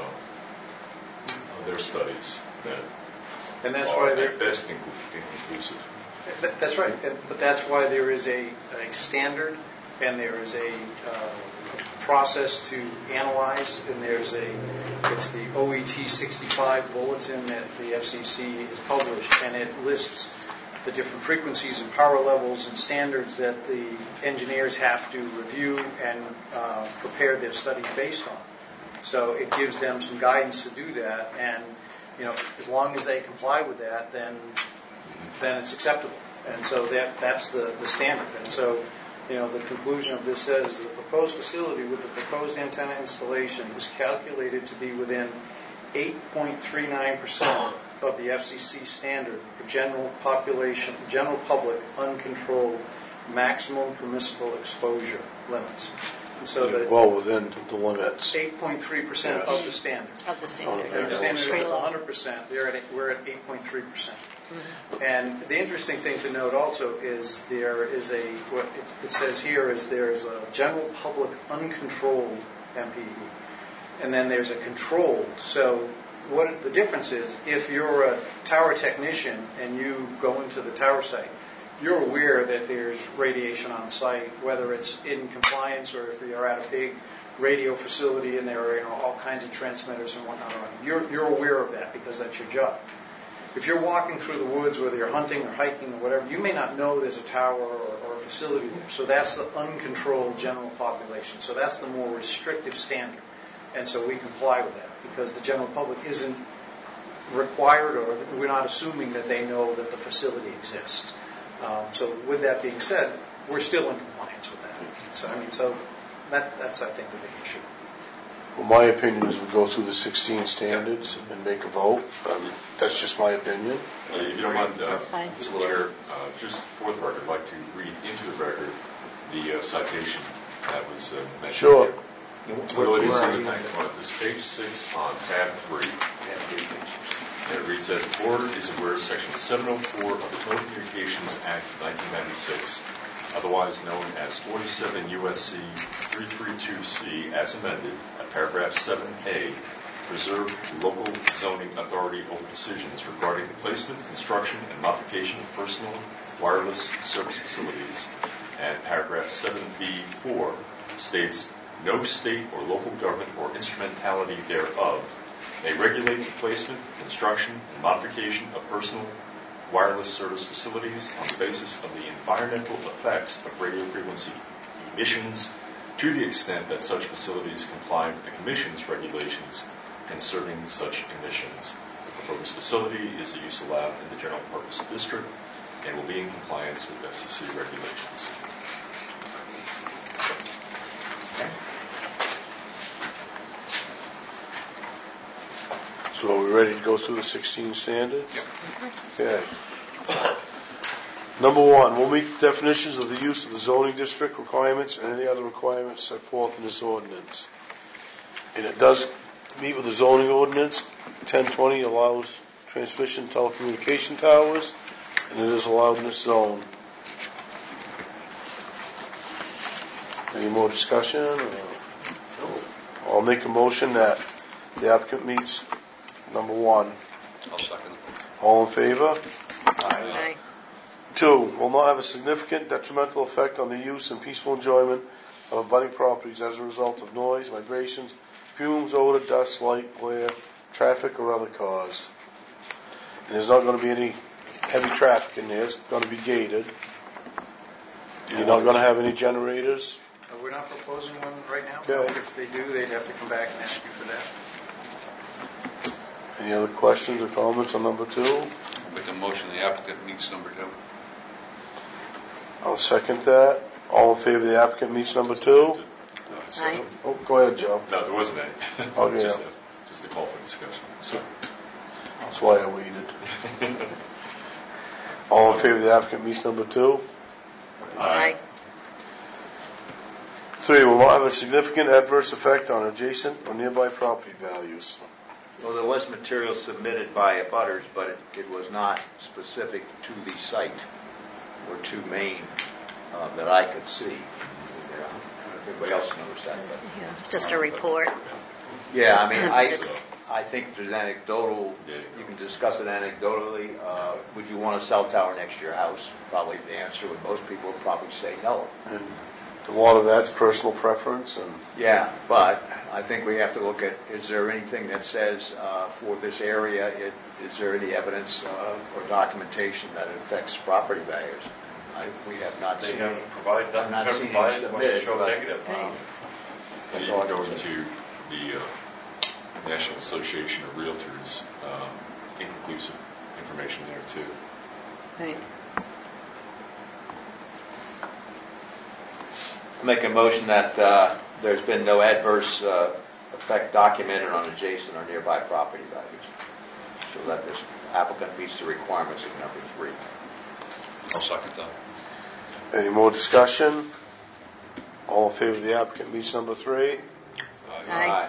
of their studies that And that's are why they're at best inconclusive. That's right, but that's why there is a standard, and there is a process to analyze, and it's the OET 65 bulletin that the FCC has published, and it lists the different frequencies and power levels and standards that the engineers have to review and prepare their studies based on. So it gives them some guidance to do that, and as long as they comply with that, then it's acceptable. And so that's the standard. And so The conclusion of this says the proposed facility with the proposed antenna installation is calculated to be within 8.39% of the FCC standard for general public uncontrolled maximum permissible exposure limits. And so that Well within the limits. 8.3% of the standard. Of the standard. The standard Pretty is low. 100%. We're at 8.3%. And the interesting thing to note also is what it says here is there's a general public uncontrolled MPE, and then there's a controlled. So what the difference is, if you're a tower technician and you go into the tower site, you're aware that there's radiation on site, whether it's in compliance or if you're at a big radio facility and there are all kinds of transmitters and whatnot around. You're aware of that because that's your job. If you're walking through the woods, whether you're hunting or hiking or whatever, you may not know there's a tower or a facility there. So that's the uncontrolled general population. So that's the more restrictive standard. And so we comply with that because the general public isn't required, or we're not assuming that they know that the facility exists. So with that being said, we're still in compliance with that. So that's I think the big issue. Well, my opinion is we go through the 16 standards and make a vote. That's just my opinion. If you don't mind, That's fine. Mr. Chair, just for the record, I'd like to read into the record the citation that was mentioned. Sure. Well, it is in the back front. This is page 6 on tab 3. And it reads, as the board is aware, section 704 of the Telecommunications Act of 1996, otherwise known as 47 U.S.C. 332C as amended, at paragraph 7A, preserve local zoning authority over decisions regarding the placement, construction, and modification of personal wireless service facilities. And paragraph 7B4 states, no state or local government or instrumentality thereof may regulate the placement, construction, and modification of personal wireless service facilities on the basis of the environmental effects of radio frequency emissions to the extent that such facilities comply with the Commission's regulations concerning such emissions. The proposed facility is the use allowed in the general purpose district and will be in compliance with FCC regulations. So are we ready to go through the 16 standards? Okay. Number 1, we'll meet the definitions of the use of the zoning district requirements and any other requirements set forth in this ordinance. And it does meet with the zoning ordinance. 1020 allows transmission telecommunication towers, and it is allowed in this zone. Any more discussion? I'll make a motion that the applicant meets number 1. I'll second it. All in favor? Aye. 2, will not have a significant detrimental effect on the use and peaceful enjoyment of abutting properties as a result of noise, vibrations, fumes, odor, dust, light, glare, traffic, or other cause. And there's not going to be any heavy traffic in there. It's going to be gated. You're not going to have any generators. We're not proposing one right now. Okay. If they do, they'd have to come back and ask you for that. Any other questions or comments on number 2? Make a motion the applicant meets number 2. I'll second that. All in favor the applicant meets number 2? Aye. Oh, go ahead, Joe. No, there wasn't any. Okay. Just a call for discussion. So, That's why I waited. All in favor the applicant meets number 2? Aye. 3, will not have a significant adverse effect on adjacent or nearby property values. Well, there was material submitted by abutters, but it was not specific to the site or to Maine that I could see. I don't know if anybody else knows that. But, Yeah, just a report. yeah, I mean, I think there's anecdotal, you can discuss it anecdotally. Would you want a cell tower next to your house? Probably the answer would most people would probably say no. And a lot of that's personal preference. And Yeah, but I think we have to look at, is there anything that says for this area, is there any evidence or documentation that it affects property values? We have not They seen haven't it. provided, I've not nothing seen provided, it must show submitted, negative. That's you all I can go can say. into the National Association of Realtors, inconclusive information there too. Right. Make a motion that there's been no adverse effect documented on adjacent or nearby property values, so that this applicant meets the requirements of number 3. I'll second that. Any more discussion? All in favor of the applicant meets number 3? Aye.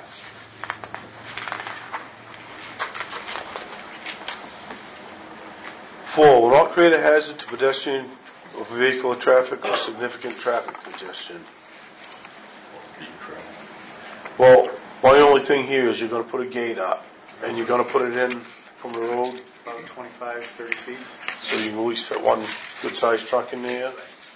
4, will not create a hazard to pedestrian or vehicular traffic or significant traffic congestion. Beaten trail. Well, my only thing here is you're going to put a gate up, and you're going to put it in from the road, About 25, 30 feet. so you can at least fit one good-sized truck in there.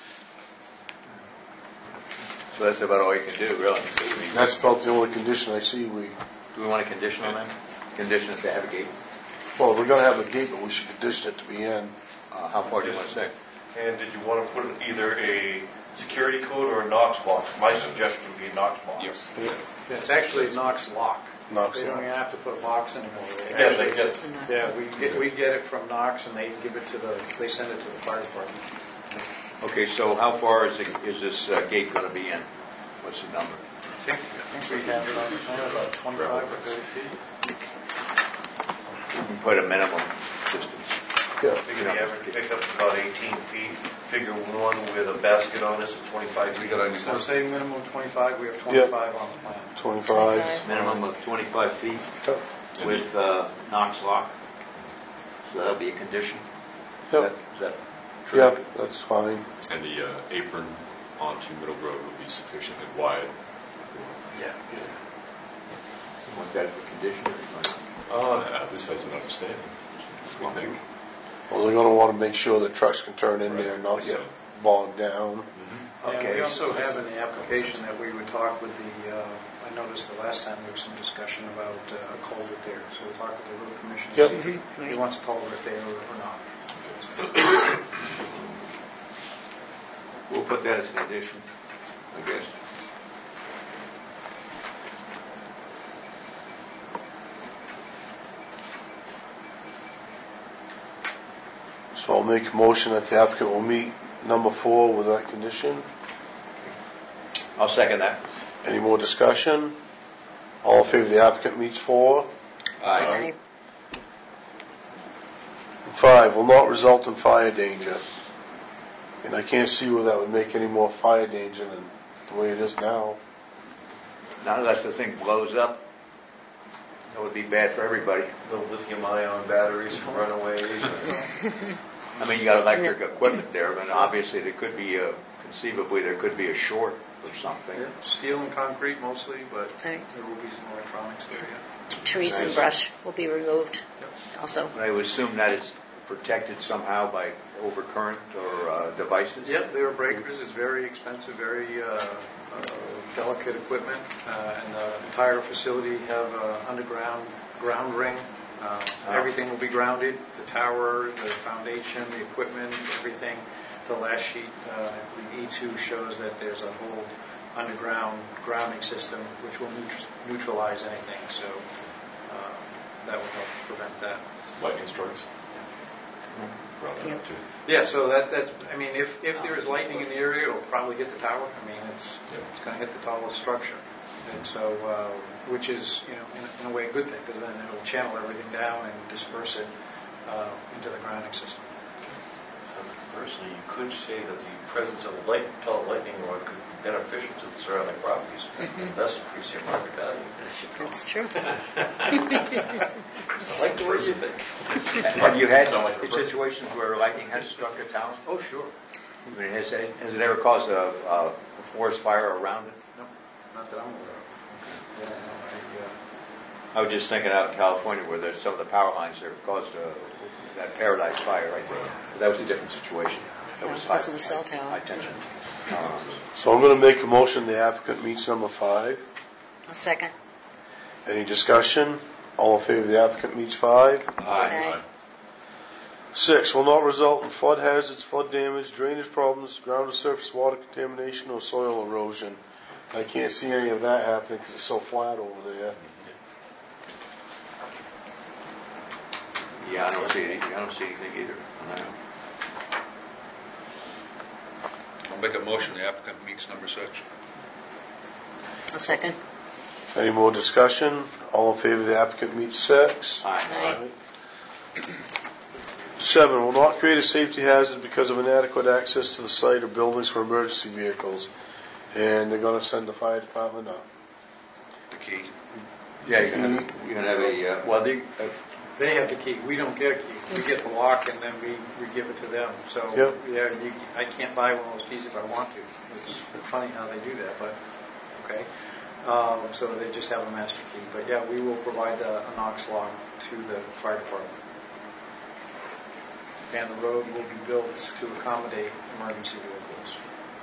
So that's about all you can do, really. That's about the only condition I see. Do we want a condition on that? Condition if they have a gate? Well, we're going to have a gate, but we should condition it to be in. How far do you want to say? And did you want to put either a security code or a Knox box? My suggestion would be a Knox box. Yes. It's actually a Knox lock. Knox They don't lock. even have to put a box anymore. Yeah, they get, Yeah, we get it from Knox, and they give it to they send it to the fire department. Okay, so how far is this gate going to be in? What's the number? I think we have it on the plan, about 25 or 30 feet. You can put a minimum distance. Yeah. figure the average pickup's about 18 feet. Figure one with a basket on this is 25 feet. So say minimum 25, we have 25 on the plan. 25. Minimum of 25 feet with Knox lock. So that'll be a condition? Yep. Is that true? Yeah, that's fine. And the apron onto Middle Road will be sufficiently wide. Yeah. You want that as a condition? Or you want- This has an understanding, we think. Well, they're going to want to make sure that trucks can turn in there and not get bogged down. Okay. We also have in the application that we would talk with the, I noticed the last time there was some discussion about a culvert there. So we'll talk with the road commission to Yep. see if he wants a culvert there or not. We'll put that as a condition, I guess. So I'll make a motion that the applicant will meet number 4 with that condition. I'll second that. Any more discussion? All in favor of the applicant meets 4? Aye. 5, will not result in fire danger. And I can't see where that would make any more fire danger than the way it is now. Not unless the thing blows up. That would be bad for everybody. The lithium-ion batteries for runaways. I mean, you got electric equipment there, but obviously there could be conceivably there could be a short or something. Yeah, steel and concrete mostly, but Right. there will be some electronics there, yeah. Trees and brush will be removed also. But I would assume that it's protected somehow by overcurrent or devices. Yep, there are breakers. It's very expensive, very delicate equipment, and the entire facility have underground ground ring. Everything will be grounded: the tower, the foundation, the equipment, everything. The last sheet, I believe E2 shows that there's a whole underground grounding system which will neutralize anything. So that will help prevent that. Lightning strikes. Brought that up too. Yeah, so that's, I mean, if there is lightning in the area, it'll probably hit the tower. I mean, it's going to hit the tallest structure. And so, which is, in a way a good thing, because then it'll channel everything down and disperse it into the grounding system. So personally, you could say that the presence of a tall lightning rod could be beneficial to the surrounding properties, and thus increase their market value. That's true. I like the way you think. Have you had Sound like a situations where lightning has struck a town? Oh, sure. I mean, has it ever caused a forest fire around it? No, not that I'm aware of. Yeah, no, I was just thinking out in California where there's some of the power lines that caused that Paradise Fire, I think. But that was a different situation. That was Because of the cell tower. high tension. So I'm going to make a motion the applicant meets number 5. A second. Any discussion? All in favor of the applicant meets 5? Aye. 6, will not result in flood hazards, flood damage, drainage problems, ground to surface water contamination, or soil erosion. I can't see any of that happening because it's so flat over there. Yeah, I don't see anything either. No. make a motion, the applicant meets number 6. A second. Any more discussion? All in favor of the applicant meets 6. Aye. 7, will not create a safety hazard because of inadequate access to the site or buildings for emergency vehicles. And they're going to send the fire department up. The key. Yeah, you're gonna have a, They have the key. We don't get a key. We get the lock and then we give it to them. So, Yep. yeah, I can't buy one of those keys if I want to. It's funny how they do that, but okay. So they just have a master key. But yeah, we will provide a Knox lock to the fire department. And the road will be built to accommodate emergency vehicles.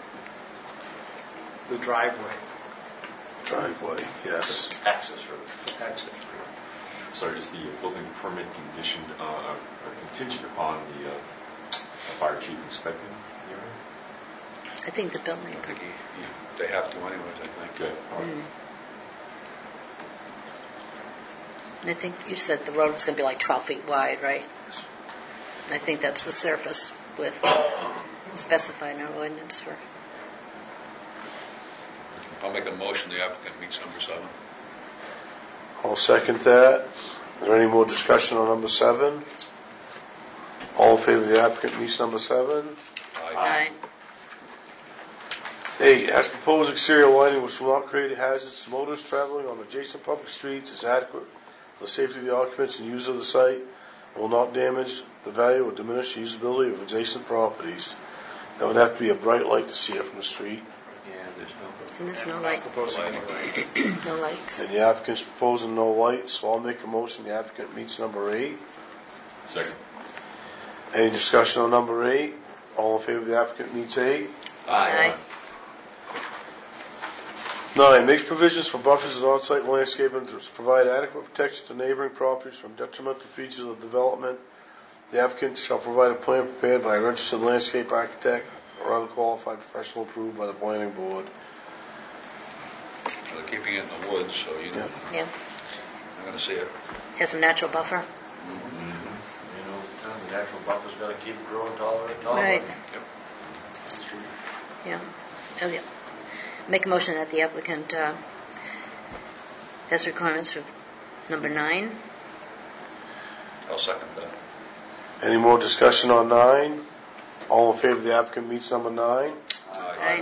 The driveway, Driveway, yes. Access road. access. Sorry, is the building permit conditioned, or contingent upon the fire chief inspecting the area? I think the building. I think they have to anyways, I think. Okay, all right. And I think you said the road was going to be like 12 feet wide, right? And I think that's the surface width specified in our ordinance for. I'll make a motion, the applicant meets number 7. I'll second that. Is there any more discussion on number 7? All in favor of the applicant meets number 7. Aye. 8, as proposed exterior lighting which will not create hazards to motorists traveling on adjacent public streets is adequate for the safety of the occupants and users of the site and will not damage the value or diminish the usability of adjacent properties. That would have to be a bright light to see it from the street. And there's no light. Proposing anyway. No lights. And the applicant's proposing no lights, so I'll make a motion the applicant meets number 8. Second. Any discussion on number 8? All in favor of the applicant meets 8. Aye. 9, makes provisions for buffers and on-site landscaping to provide adequate protection to neighboring properties from detrimental features of development. The applicant shall provide a plan prepared by a registered landscape architect or other qualified professional approved by the planning board. They're keeping it in the woods, so you know, Yeah. I'm going to see it. Has a natural buffer. The natural buffer's going to keep growing taller and taller. Right. Yep. Yeah. Oh, yeah. Make a motion that the applicant has requirements for number 9. I'll second that. Any more discussion on 9? All in favor of the applicant meets number 9. Aye.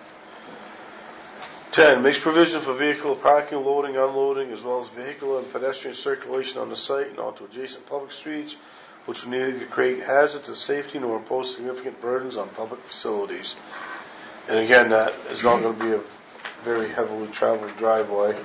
10, makes provision for vehicle parking, loading, unloading, as well as vehicular and pedestrian circulation on the site and onto adjacent public streets, which will neither create hazard to safety nor impose significant burdens on public facilities. And again, that is not going to be a very heavily traveled driveway.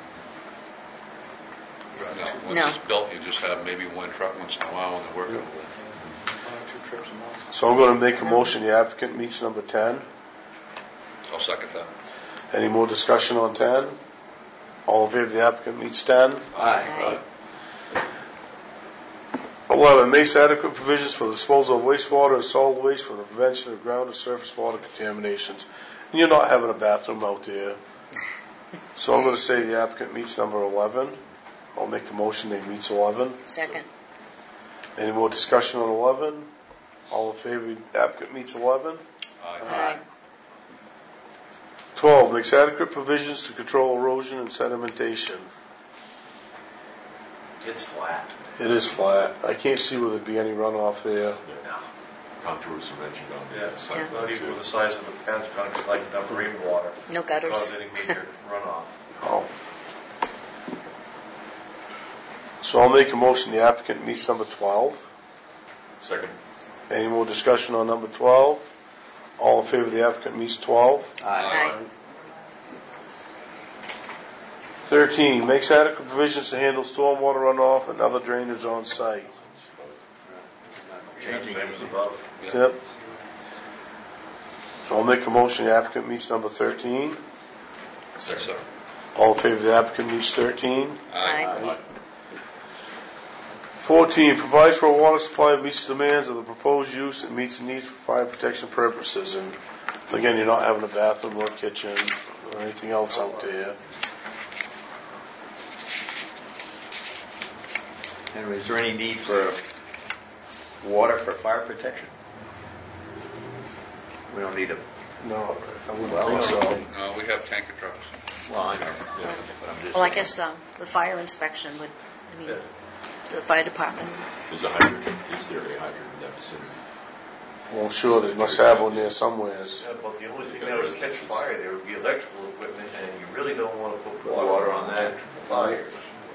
Once No. it's built, you just have maybe one truck once in a while when they're working. 1 or 2 trips a month. So I'm going to make a motion the applicant meets number 10. I'll second that. Any more discussion on 10? All in favor of the applicant meets 10. Aye. 11, makes adequate provisions for the disposal of wastewater and solid waste for the prevention of ground and surface water contaminations. And you're not having a bathroom out there. So I'm going to say the applicant meets number 11. I'll make a motion that he meets 11. Second. Any more discussion on 11? All in favor of the applicant meets 11. Aye. 12, makes adequate provisions to control erosion and sedimentation. It's flat. It is flat. I can't see where there'd be any runoff there. Contours are mentioned on Yeah, the it's site. not even with the size of the pads, kind of like enough rainwater. No gutters. Cause any major runoff. Oh. So I'll make a motion the applicant meets number 12. Second. Any more discussion on number 12? All in favor of the applicant meets 12. Aye. 13, makes adequate provisions to handle stormwater runoff and other drainage on site. Same as above. Yep. So I'll make a motion the applicant meets number 13. Second. All in favor of the applicant meets 13. Aye. 14, provides for a water supply that meets the demands of the proposed use and meets the needs for fire protection purposes. And again, you're not having a bathroom or a kitchen or anything else out there. And is there any need for water for fire protection? We don't need a No, I wouldn't Well, think so. No, we have tanker trucks. Well, I know, but I'm just. Well, I guess the fire inspection would, I mean, the fire department. Is there a hydrant in that vicinity? Well, I'm sure they must have one there somewheres. Yeah, but the only thing that would catch fire there would be electrical equipment, and you really don't want to put Water water on on that. electrical fires.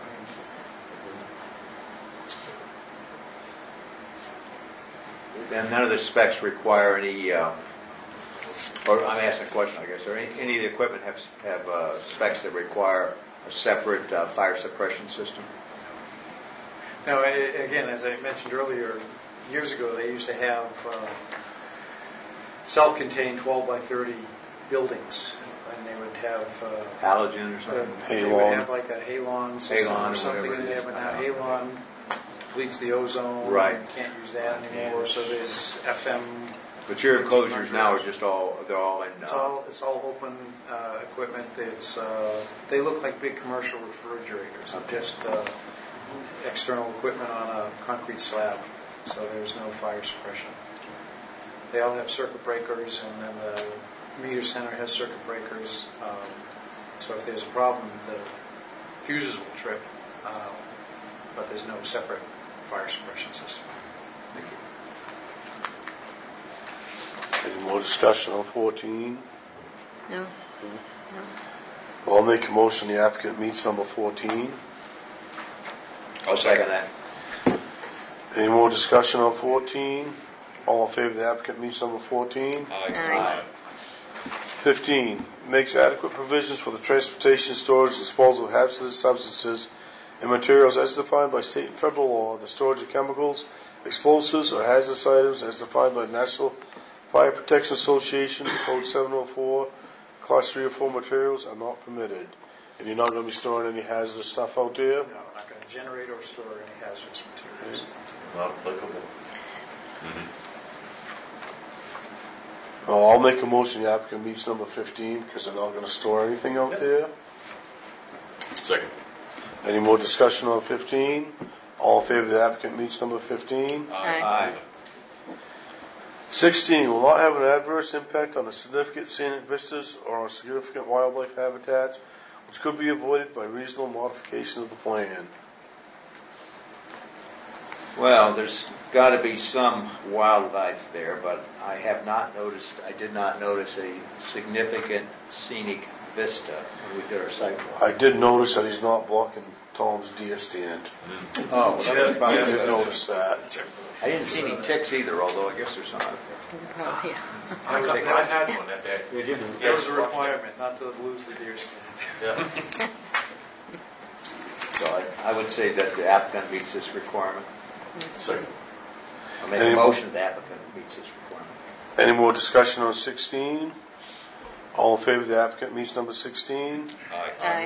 And none of the specs require any, or I'm asking a question, I guess, or any of the equipment have specs that require a separate fire suppression system? Now, again, as I mentioned earlier, years ago they used to have self-contained 12 by 30 buildings, and they would have Halogen or something? they would have like a halon system Halon or or something whatever in it there, is. but now halon depletes the ozone. Right. You can't use that anymore. So there's FM. But your enclosures now are just they're all in. It's all open equipment. They look like big commercial refrigerators. Okay. Just external equipment on a concrete slab, so there's no fire suppression. They all have circuit breakers, and then the meter center has circuit breakers. So if there's a problem, the fuses will trip, but there's no separate fire suppression system. Thank you. Any more discussion on 14? No? Well, I'll make a motion the applicant meets number 14. I'll second that. Any more discussion on 14? All in favor the applicant meets number 14? Aye. 15, makes adequate provisions for the transportation, storage, and disposal of hazardous substances and materials as defined by state and federal law, the storage of chemicals, explosives, or hazardous items as defined by the National Fire Protection Association, Code 704, Class 3 or 4 materials are not permitted. And you're not going to be storing any hazardous stuff out there? No, we're not going to generate or store any hazardous materials. Not applicable. I'll make a motion the applicant meets number 15 because they're not going to store anything out there. Second. Any more discussion on 15? All in favor the applicant meets number 15? Aye. 16, will not have an adverse impact on the significant scenic vistas or on significant wildlife habitats, which could be avoided by reasonable modification of the plan. Well, there's got to be some wildlife there, but I did not notice a significant scenic vista when we did our site walk. I did notice that he's not blocking Tom's deer stand. Oh, well, that was probably I did good. notice that. I didn't see any ticks either, although I guess there's some out Oh, yeah. I had one that day. there. It was a requirement not to lose the deer stand. Yeah. So I would say that the applicant meets this requirement. Second. I'll make Any a more- motion the applicant meets this requirement. Any more discussion on 16? All in favor the applicant meets number 16? Aye.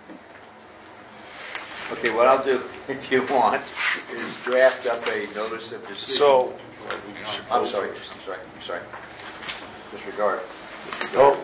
Okay, what I'll do, if you want, is draft up a notice of decision. So, I'm sorry. Disregard. oh,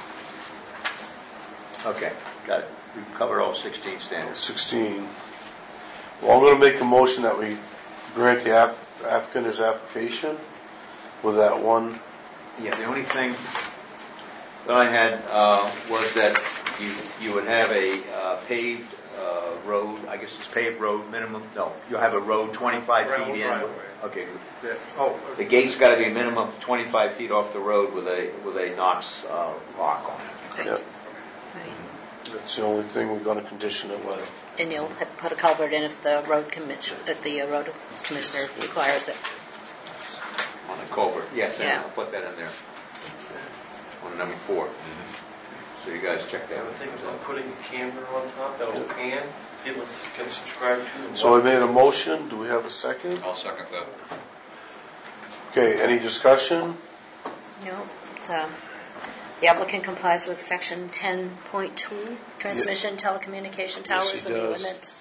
Okay, got it. We've covered all 16 standards. 16. Well, I'm going to make a motion that we grant the applicant his application with that one. Yeah, the only thing that I had was that you would have a paved road, I guess it's paved road minimum, no, you'll have a road 25 Gravel feet in. driveway. Okay, Yeah. Oh, the gate's got to be a minimum of 25 feet off the road with a Knox lock on it. Yeah, Right. that's the only thing we're going to condition it with. And you'll have put a culvert in if the road commissioner requires it. On the culvert, yes, Yeah. I'll put that in there. On number 4. So you guys check that. I would think about putting a camera on top that will pan, people can subscribe to. and So I watch. made a motion. Do we have a second? I'll second that. Okay, any discussion? No. The applicant complies with section 10.2, transmission telecommunication towers Yes, and he the does. ordinance.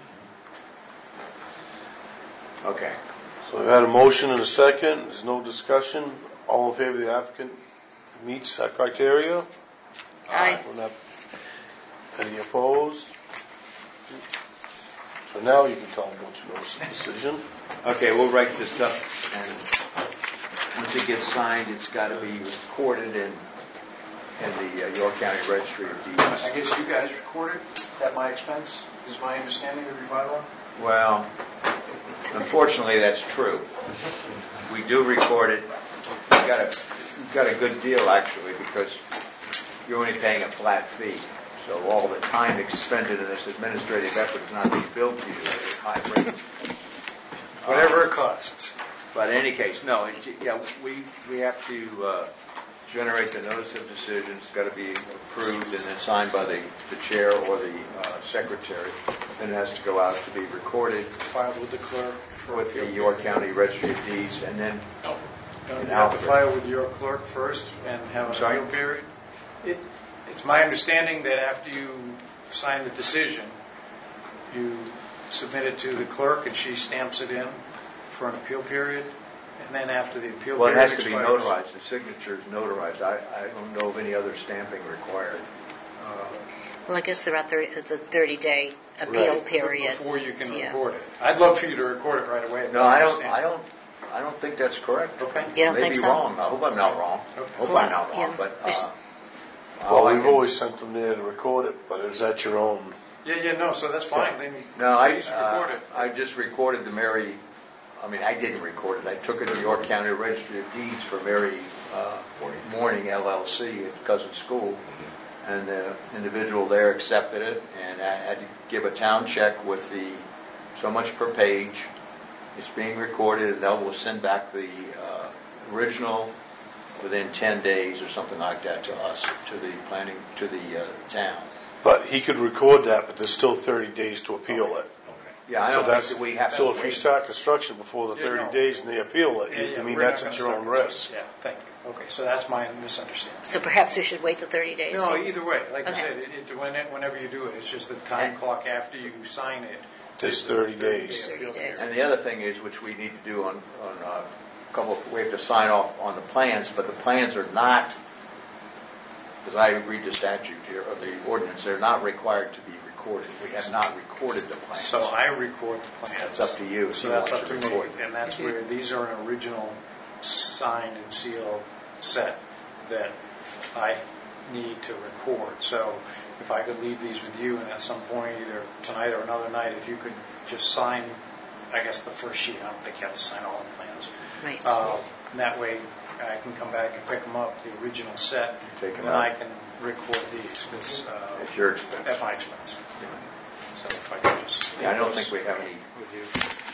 Okay. So we've had a motion and a second. There's no discussion. All in favor the applicant meets that criteria? Aye. We're not- Any opposed? So now you can tell them what you notice of decision. Okay, we'll write this up and once it gets signed, it's got to be recorded in the York County Registry of Deeds. I guess you guys record it at my expense, is my understanding of your bylaw? Well, unfortunately, that's true. We do record it. We've got a good deal, actually, because you're only paying a flat fee. So all the time expended in this administrative effort is not being billed to you at a high rate. Whatever it costs. But in any case, no, we have to generate the notice of decision. It's got to be approved and then signed by the chair or the secretary. Then it has to go out to be recorded Filed with the clerk. with the York County Registry of Deeds, and then You in have to Alfred. file with your clerk first and have an Sorry? appeal period. It's my understanding that after you sign the decision, you submit it to the clerk and she stamps it in for an appeal period. And then after the appeal Well, it period has to be expires- notarized. The signature is notarized. I don't know of any other stamping required. Well, I guess it's a 30-day appeal Right. period. Before you can Yeah. record it. I'd love for you to record it right away. No, I don't think that's correct. Okay. You don't Maybe think so? wrong. I hope I'm not wrong. Okay. Hope I'm not wrong. Yeah. But Well, we've always sent them there to record it, but is that your own? No, so that's fine. Then no, please record it. I just recorded the Mary. I mean, I didn't record it. I took it to the York County Registry of Deeds for Mary Morning LLC at Cousin School, and the individual there accepted it, and I had to give a town check with the so much per page. It's being recorded, and they will send back the original within 10 days or something like that to us, to the town. But he could record that, but there's still 30 days to appeal it. Yeah, I So don't think that's that we have to so if you wait. start construction before the Yeah, 30 no. days and they appeal it, I mean we're that's not at gonna your own start risk. Yeah, thank you. Okay, so that's my misunderstanding. So perhaps we should wait the 30 days? No, either way, like I Okay. said, whenever you do it, it's just the time And- clock after you sign it. There's 30 days. 30 days. And the other thing is, which we need to do on a couple, we have to sign off on the plans, but the plans are not, because I read the statute here, or the ordinance, they're not required to be recorded. We have not recorded the plans. So I record the plans. That's up to you if So you that's want up to to me, record. and that's where these are an original signed and sealed set that I need to record. So if I could leave these with you, and at some point, either tonight or another night, if you could just sign, I guess, the first sheet. I don't think you have to sign all the plans. Right. And that way, I can come back and pick them up, the original set, Take 'em and out. I can record these because At your expense. at my expense. So if I could just Yeah, I don't think we have any, with you.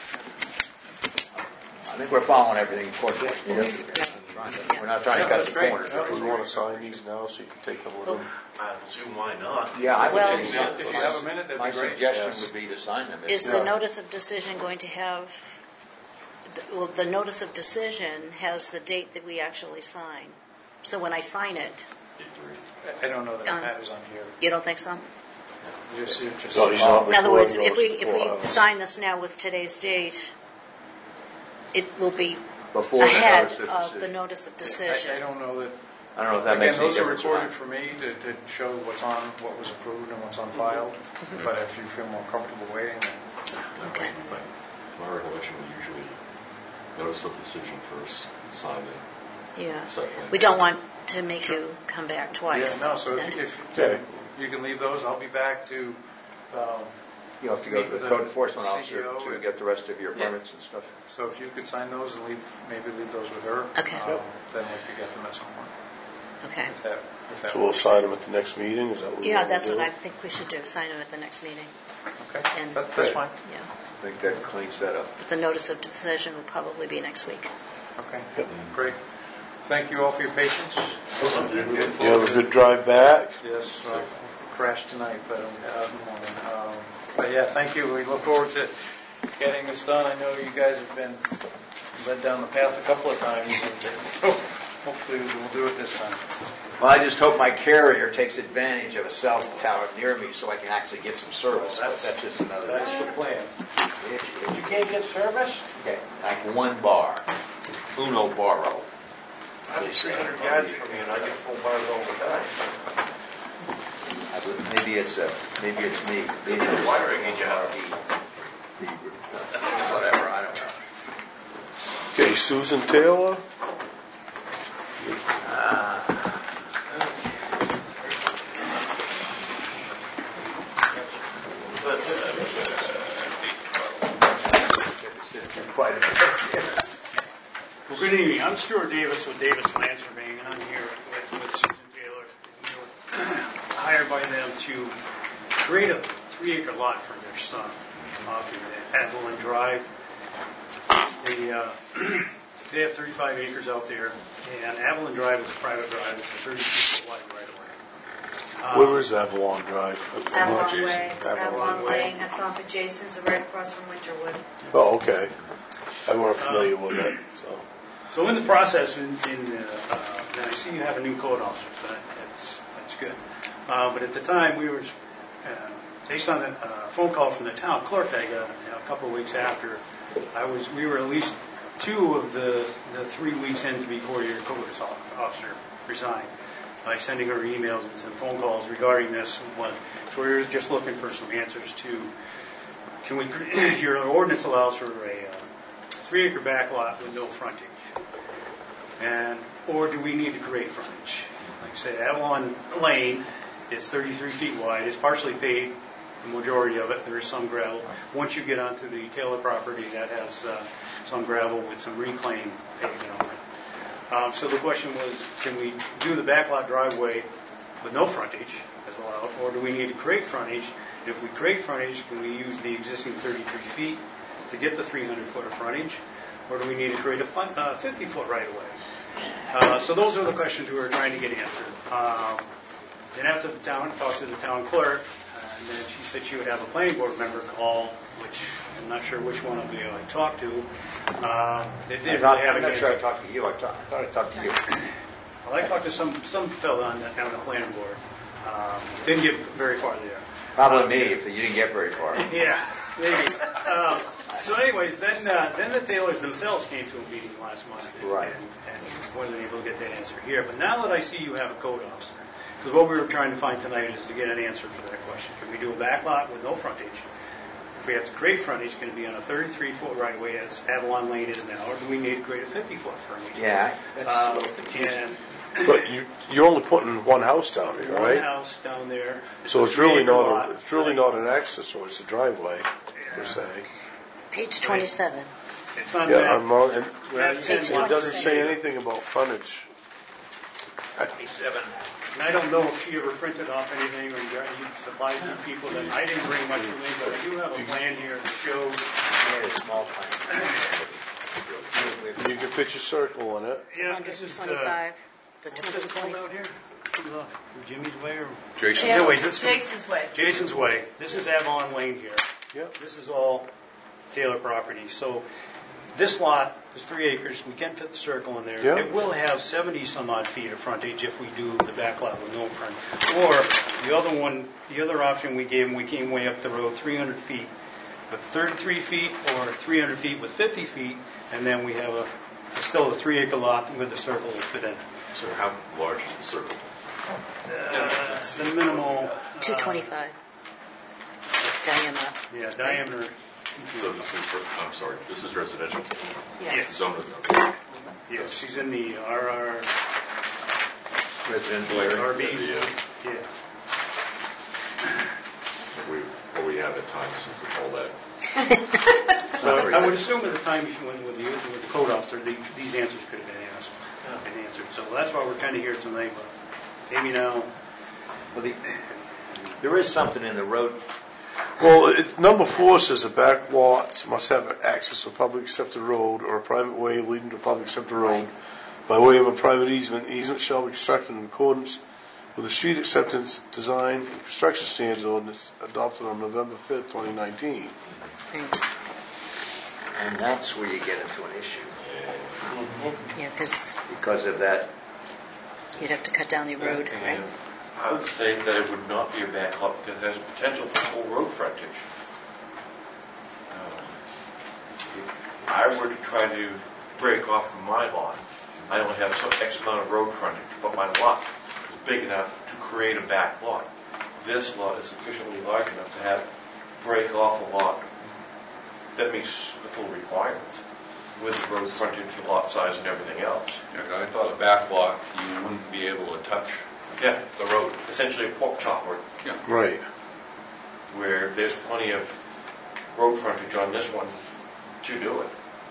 I think we're following everything according to what's supposed to be. We're not trying to cut the corners. Do you want to sign these now so you can take them with them? I don't see why not. Yeah, I would Well- say so. If you have a minute, that'd My be great. suggestion Yes. would be to sign them. Is the notice of decision going to have, well, the notice of decision has the date that we actually sign. So when I sign it, I don't know that it matters on here. you don't think so? Just No, he's not In other words, recording if those we before, sign this now with today's date, it will be Before the ahead notice of of the decision. notice of I decision. don't know that. I don't know if that Again, makes any those are difference or recorded not. for me to show what's on, what was approved and what's on file. But if you feel more comfortable waiting, then Okay. My recollection, we usually notice of decision first, sign it. Yeah. Site plan. We don't want to make you come back twice. yeah, no. So if Okay. you can leave those, I'll be back to. You have to go to the The code enforcement officer CEO to get the rest of your Yeah. permits and stuff. So if you could sign those and maybe leave those with her. Okay. Then we could get them at some point. Okay. If that So we'll works. sign them at the next meeting, is that what Yeah, want to that's do? what I think we should do, sign them at the next meeting. Okay. And- That's fine. Yeah. I think that cleans that up. But the notice of decision will probably be next week. Okay. Great. Thank you all for your patience. You have a good drive back? Yes, crashed tonight, but I'll get out in the morning. But yeah, thank you. We look forward to getting this done. I know you guys have been led down the path a couple of times, and hopefully we'll do it this time. Well, I just hope my carrier takes advantage of a cell tower near me so I can actually get some service. Well, But that's just another That's issue. the plan. If you can't get service, Okay, like one bar. Uno barro. I'm 300 yards from you, and I get full bars all the time. Maybe it's me. Maybe The it's wiring in your house. Whatever, I don't know. Okay, Susan Taylor? Quite a bit. Well, good evening. I'm Stuart Davis with Davis Land Surveying, and I'm here with Susan Taylor. We were hired by them to create a 3-acre lot for their son off of Avalon Drive. They have 35 acres out there, and Avalon Drive is a private drive. It's a 32-foot wide right-of-way. Where is Avalon Drive? Avalon Way, Avalon Avalon Way. Lane, that's off of Jason's, right across from Winterwood. Oh, okay. I weren't familiar with it, so. So in the process, and I see you have a new code officer, so that's good. But at the time, we were, based on a phone call from the town clerk I got a couple of weeks after, we were at least 2 of the 3 weeks in before your code officer resigned by sending her emails and some phone calls regarding this. So we were just looking for some answers to, your ordinance allows for a 3-acre back lot with no frontage. Or do we need to create frontage? Like I said, Avalon Lane is 33 feet wide. It's partially paved, the majority of it. There is some gravel. Once you get onto the Taylor property, that has some gravel with some reclaim pavement on it. So the question was, can we do the backlot driveway with no frontage as allowed, or do we need to create frontage? If we create frontage, can we use the existing 33 feet to get the 300-foot of frontage, or do we need to create a 50-foot right-of-way? So those are the questions we were trying to get answered. Then after the town, talked to the town clerk, and then she said she would have a planning board member call, which I'm not sure which one of you I talked to. They didn't really have I'm an not sure I answer. talked to you. I thought I talked to you. Well, I talked to some fellow on the planning board. Didn't get very far there. Probably me, if you didn't get very far. Yeah, maybe. So anyways, then the Taylors themselves came to a meeting last month. Right. And wasn't able to get that answer here. But now that I see you have a code officer, because what we were trying to find tonight is to get an answer for that question. Can we do a back lot with no frontage? If we have to create frontage, can it be on a 33-foot right-of-way as Avalon Lane is now, or do we need to create a 50-foot frontage? Yeah, that's a little confusing. And But you're only putting one house down here, one right? house down there. So it's a really 3-acre lot. not an access road, it's a driveway, per se. Page 27. It's on Yeah, that. I'm on, and Page it doesn't 27. say anything about frontage. 27. And I don't know if she ever printed off anything or you supplied to people. That I didn't bring much with me, but I do have a plan here that shows. Yeah, a small plan. You can fit your circle in it. Yeah, this is 125. The what's this called 220. out here? Comes off Jimmy's Way or Jason? anyways, this is Jason's Way. Jason's Way. This is Avalon Lane here. Yep. This is all Taylor property. So this lot is 3 acres. We can fit the circle in there. Yeah. It will have 70 some odd feet of frontage if we do the back lot with no front. Or the other option we gave him, we came way up the road, 300 feet with 33 feet or 300 feet with 50 feet, and then we have still a 3-acre lot with the circle to fit in it. So how large is the circle? The minimal 225. Diameter. Yeah, diameter. So this is residential? Yes. Zone is, okay. Yes, she's in the RR. Residential area. RB. Yeah. What we have at times since it's all that. So I would assume at the time you went with the code officer, these answers could have been answered. So that's why we're kind of here tonight. But maybe now. Well, there is something in the road. Well, number 4 says a back lot must have access to a public accepted road or a private way leading to a public accepted road by way of a private easement. Easement shall be constructed in accordance with the street acceptance, design, and construction standards ordinance adopted on November 5th, 2019. And that's where you get into an issue. Yeah, Because of that. you'd have to cut down the road, right? And I would say that it would not be a back lot because it has potential for full road frontage. If I were to try to break off from my lot, I only have some X amount of road frontage, but my lot is big enough to create a back lot. This lot is sufficiently large enough to break off a lot that meets the full requirements. with road frontage and lot size and everything else. Yeah, 'cause I thought a back lot, you wouldn't be able to touch Yeah, the road. essentially a pork chopper, Yeah. Right. where there's plenty of road frontage on this one to do it.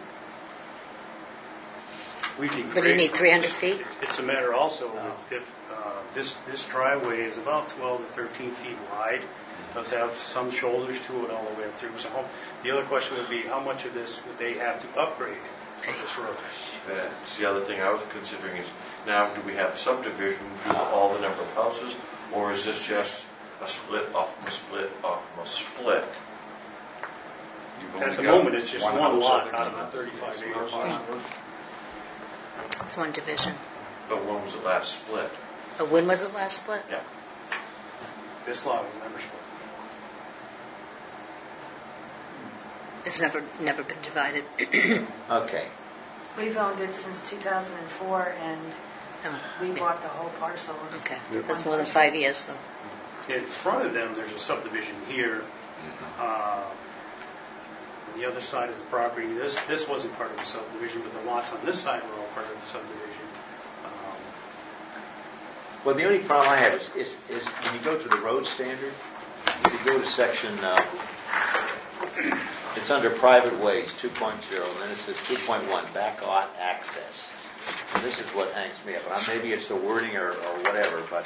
We can But you create need frontage. 300 feet? It's a matter also if this driveway is about 12 to 13 feet wide, does have some shoulders to it all the way up through. So the other question would be, how much of this would they have to upgrade on this road? That's the other thing I was considering is, now do we have subdivision due to all the number of houses, or is this just a split off from a split off from a split? You've only At the got moment, it's just one house, I lot think, out on of a that 35-acre parcel. parcel. It's one division. But when was it last split? But when was it last split? Yeah. This lot was never split. It's never been divided. Okay. We've owned it since 2004, and Oh, we yeah. bought the whole parcel. Okay, that's more than 5 years, so. In front of them, there's a subdivision here. On the other side of the property, this wasn't part of the subdivision, but the lots on this side were all part of the subdivision. Well, the only problem I have is when you go to the road standard, if you go to section, it's under private ways, 2.0, and then it says 2.1, back lot access. And this is what hangs me up. And maybe it's the wording or whatever, but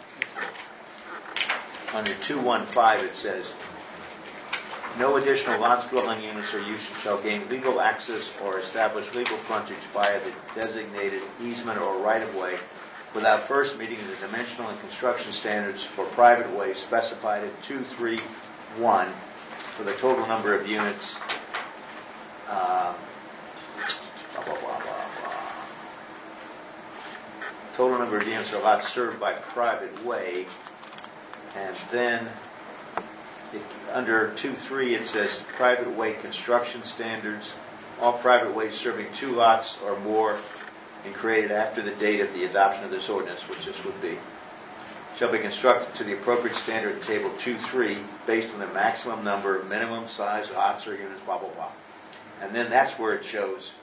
under 2.15 it says, no additional lots, dwelling units, or uses shall gain legal access or establish legal frontage via the designated easement or right-of-way without first meeting the dimensional and construction standards for private ways specified in 2.3.1 for the total number of units. Blah, blah, blah, blah, blah. Total number of units or lots served by private way, and then under 2.3 it says private way construction standards. All private ways serving 2 lots or more and created after the date of the adoption of this ordinance, which this would be, shall be constructed to the appropriate standard in table 2.3 based on the maximum number, minimum size lots or units, blah, blah, blah. And then that's where it shows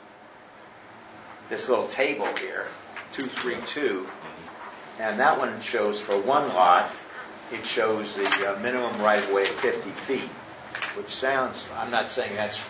this little table here, 2.3.2, and that one shows for one lot, it shows the minimum right-of-way of 50 feet, which sounds, I'm not saying that's,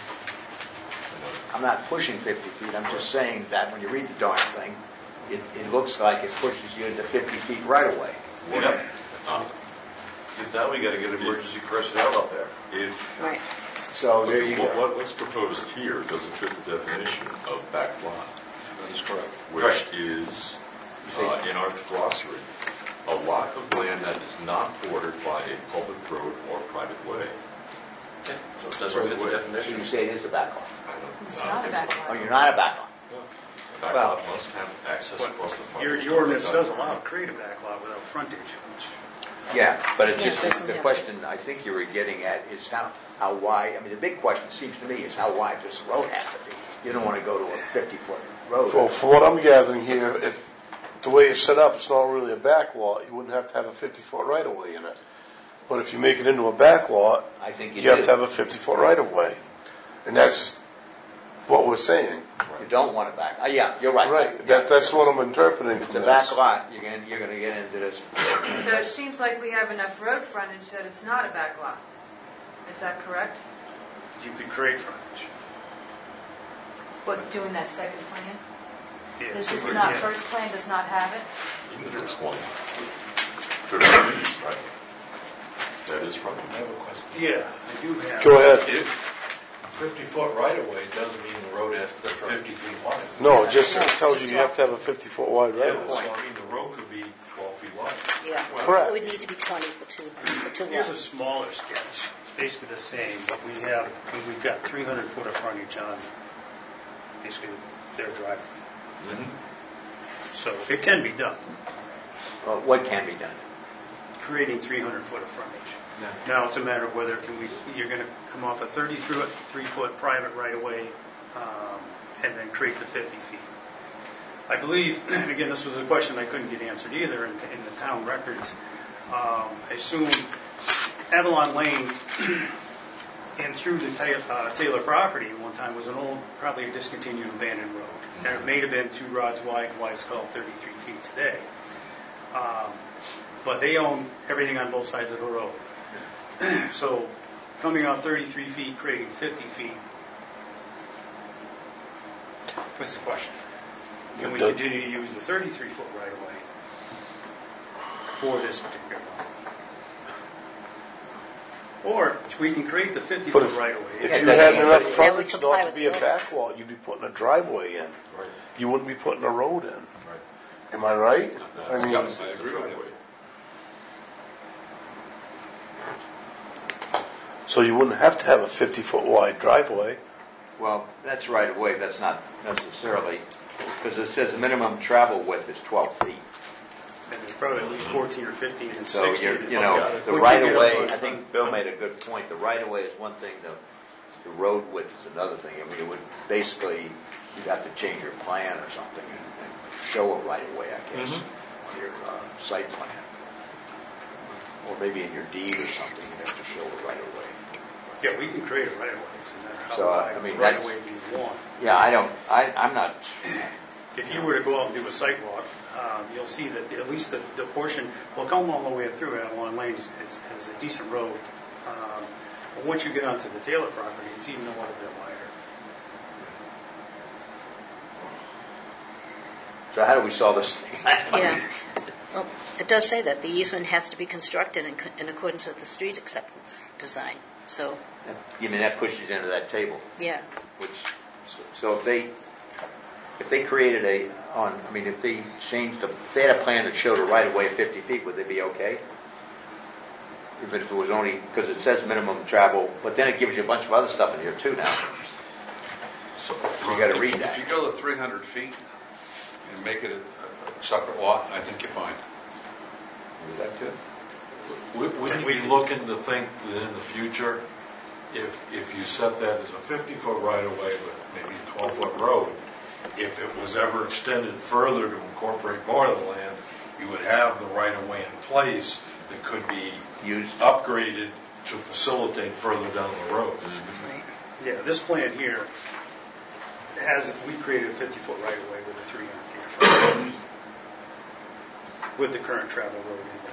I'm not pushing 50 feet, I'm just saying that when you read the darn thing, it looks like it pushes you into 50 feet right-of-way. Yep. Because now we got to get emergency personnel up there. If Right. So there you go. what's proposed here doesn't fit the definition of back lot. That is correct. Which Right. is, in our glossary, a lot of land that is not bordered by a public road or private way. Yeah. So it doesn't fit the So definition. you say it is a back lot. It's not a back Oh, lot. you're not a back lot. Back Well- lot must have access But across the front. your ordinance does allow to create a back lot without frontage, which Yeah, but it's Yes, just doesn't the have- question I think you were getting at is how wide. I mean, the big question seems to me is how wide this road has to be. You don't want to go to a 50-foot road. Well, from what I'm gathering here, if the way it's set up, it's not really a back lot, you wouldn't have to have a 50-foot right-of-way in it. But if you make it into a back lot, I think you you have do. to have a 50-foot right-of-way. And that's what we're saying. You don't want a back. Yeah, you're right. Right, Yeah. that's what I'm interpreting It's a from back this. lot. You're going to get into this. So it seems like we have enough road frontage that it's not a back lot. Is that correct? you could create frontage. What, doing that second plan? Yeah, Does so this we're- not, yeah. first plan does not have it? The first one. 30 feet, right? That is frontage. I have a question. Yeah, I do have. Go ahead. If 50-foot right-of-way doesn't mean the road has to be 50 feet wide. No, it just No, tells just you have to have a 50-foot wide Yeah, right-of-way. so I mean, the road could be 12 feet wide. Yeah. Correct. It would need to be 20 for two Here's a lots. smaller sketch. It's basically the same, but we've got 300 foot of frontage on basically their driveway. So it can be done, Well, what can be done? creating 300 foot of frontage. Now it's a matter of whether you're going to come off a 33-foot private right-of-way and then create the 50 feet. I believe, and again, this was a question I couldn't get answered either in the town records. I assume Avalon Lane And through the Taylor property one time was an old, probably a discontinued abandoned road. And it may have been 2 rods wide, why it's called 33 feet today. But they own everything on both sides of the road. So coming off 33 feet, creating 50 feet. What's the question? Can we continue to use the 33-foot right of way for this particular one? Or we can create the 50-foot right of way. If you had enough would frontage comply not to with be the a back lot, you'd be putting a driveway in. Right. You wouldn't be putting a road in. Right. Am I right? That's I mean, got it's a driveway. so you wouldn't have to have a 50-foot wide driveway. Well, that's right away, that's not necessarily, because it says the minimum travel width is 12 feet. And there's probably at least 14 or 15 and So 16. you're, you know, the Would you right get of way, up on- I think Bill made a good point, the right of way is one thing, the road width is another thing. I mean, it would basically, you'd have to change your plan or something and show a right of way, I guess, on your site plan. Or maybe in your deed or something, you have to show a right of way. Yeah, we can create a right of way. It's no matter how So, wide I mean, right of that's- way we want. Yeah, I'm not, If you were to go out and do a site walk, you'll see that at least the portion, well, come all the way up through Avalon Lane is a decent road. But once you get onto the Taylor property, it's even a little bit wider. so how do we solve this thing? Yeah. Well, it does say that the easement has to be constructed in accordance with the street acceptance design. So, You mean, that pushes into that table, yeah. which, so if they created if they changed, if they had a plan that showed a right of way of 50 feet, would they be okay? Even if it was only, because it says minimum travel, but then it gives you a bunch of other stuff in here too now. So You gotta read that. If you go to 300 feet and make it a separate lot, I think you're fine. Read that too? wouldn't we be looking to think that in the future, if you set that as a 50-foot right-of-way, but maybe a 12-foot road, if it was ever extended further to incorporate more of the land, you would have the right-of-way in place that could be Used. upgraded to facilitate further down the road. Right. Yeah, this plan here we created a 50-foot right of way with a 300 feet of frontage with the current travel road in there.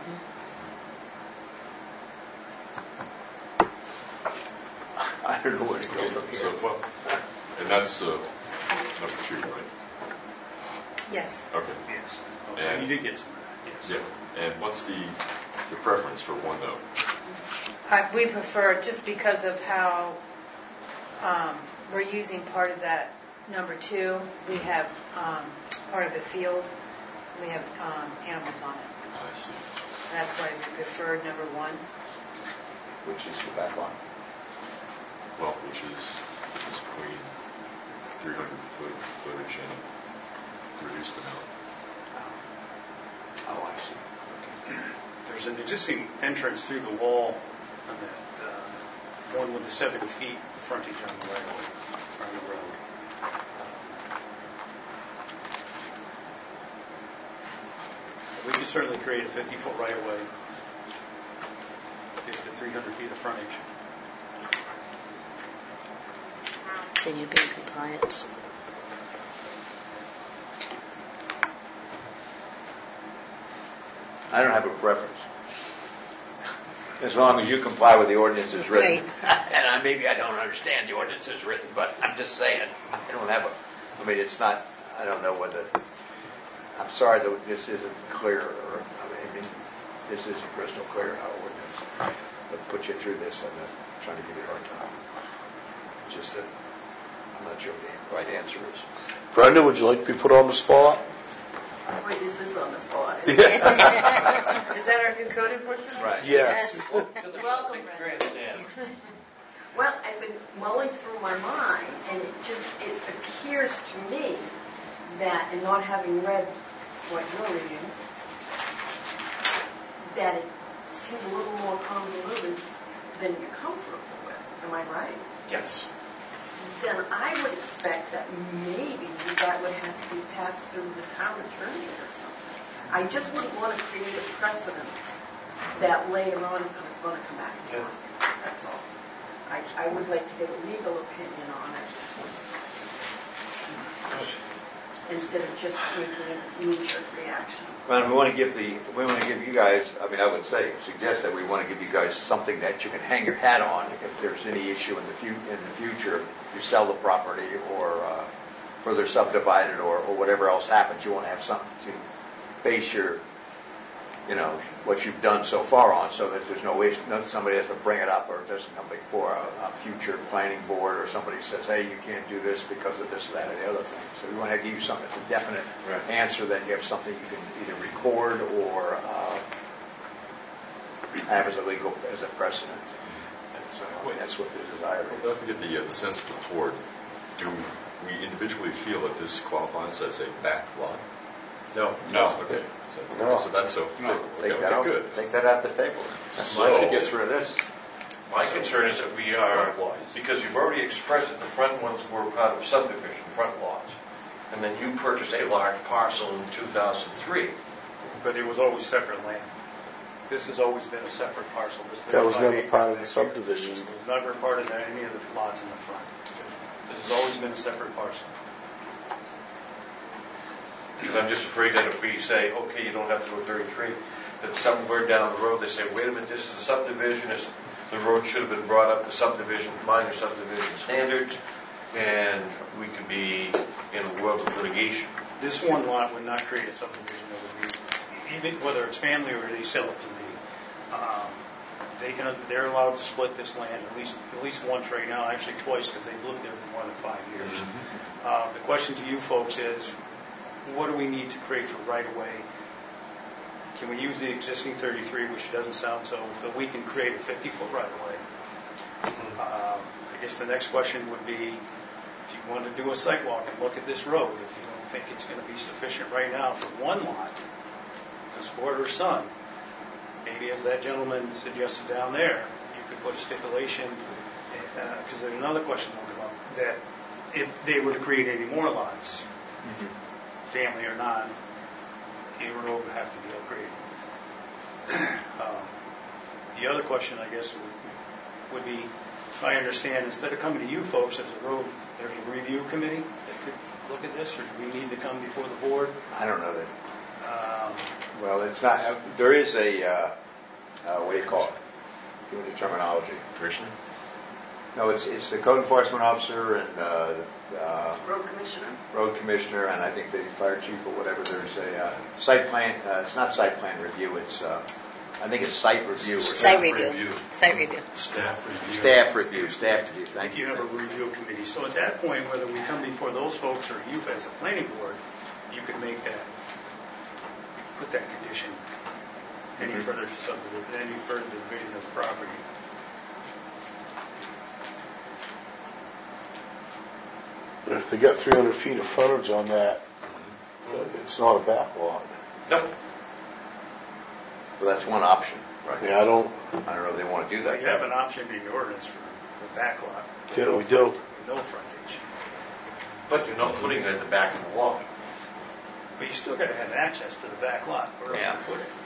I don't know where to go Okay, from so, here. well, and that's number 2, right? Yes. Okay. Yes. Oh, so And- you did get some of that, yes. Yeah. And what's the preference for one though? We prefer, just because of how we're using part of that number 2, we have part of the field, we have animals on it. I see. And that's why we preferred number 1. Which is the back one. Well, which is between 300 footage and reduce the amount. Oh, I see. There's an existing entrance through the wall on that one with the 70 feet frontage on the right of way, on the road. We could certainly create a 50-foot right of way if the 300 feet of frontage. Then you'd be in compliance. I don't have a preference. As long as you comply with the ordinance as written. And maybe I don't understand the ordinance as written, but I'm just saying, I don't have it's not, I don't know whether, I'm sorry that this isn't clear, this isn't crystal clear how ordinance would put you through this. I'm not trying to give you a hard time. It's just that I'm not sure what the right answer is. Brenda, would you like to be put on the spot? Wait, this is on the spot. Is that our new code enforcement? Right. Yes. Welcome, Brenda. Well, I've been mulling through my mind, and it appears to me that, and not having read what you're reading, that it seems a little more convoluted than you're comfortable with. Am I right? Yes. Then I would expect that maybe that would have to be passed through the town attorney or something. I just wouldn't want to create a precedent that later on is going to come back. That's all. I would like to get a legal opinion on it. Instead of just making a knee-jerk reaction. Well, we want to give you guys, I would suggest that we want to give you guys something that you can hang your hat on if there's any issue in the future, if you sell the property or further subdivided or whatever else happens. You want to have something to base your, what you've done so far on, so that there's no issue, somebody has to bring it up or it doesn't come before a future planning board or somebody says, hey, you can't do this because of this, that, or the other thing. So we want to give you something that's a definite answer, that you have something you can either record or have as a precedent. So that's what the desire is. I'd like to get the sense of the board. Do we individually feel that this qualifies as a back lot? No. Okay. So that's so. No. Okay, good. Take that out the table. So, to get through this. My concern is that we are, because you've already expressed that the front ones were part of subdivision, front lots, and then you purchased a large parcel in 2003. But it was always separate land. This has always been a separate parcel. That was never part of the subdivision. It was never part of any of the lots in the front. This has always been a separate parcel. Because I'm just afraid that if we say, okay, you don't have to go 33, that somewhere down the road they say, wait a minute, this is a subdivision, the road should have been brought up to minor subdivision standards, and we could be in a world of litigation. This one lot would not create a subdivision that would be, even whether it's family or they sell it to me, they're allowed to split this land at least once right now, actually twice, because they've lived there for more than 5 years. Mm-hmm. The question to you folks is, what do we need to create for right-of-way? Can we use the existing 33, which doesn't sound so, but we can create a 50-foot right-of-way? I guess the next question would be, if you want to do a site walk and look at this road, if you don't think it's going to be sufficient right now for one lot to support her son, maybe as that gentleman suggested down there, you could put a stipulation, because there's another question that will come up, that if they were to create any more lots, family or not, the road would have to be upgraded. The other question, I guess, would be, if I understand, instead of coming to you folks as a road, there's a review committee that could look at this, or do we need to come before the board? I don't know that. Well, it's not. There is a what do you call it? Give me the terminology. Commissioner? No, it's the code enforcement officer and the road commissioner, and I think the fire chief or whatever. There's a site plan. It's not site plan review. It's I think it's site review. Site review. Staff review. Thank you. You have a review committee. So at that point, whether we come before those folks or you as a planning board, you could make that, put that condition. Any further division of the property. But if they got 300 feet of frontage on that, it's not a back lot. Nope. Well, that's one option. Right. Yeah, I don't know if they want to do that. You have an option in the ordinance for the back lot. Yeah, we do. No frontage. But you're not putting it at the back of the lot. But you still got to have access to the back lot. Where Yeah. you put it.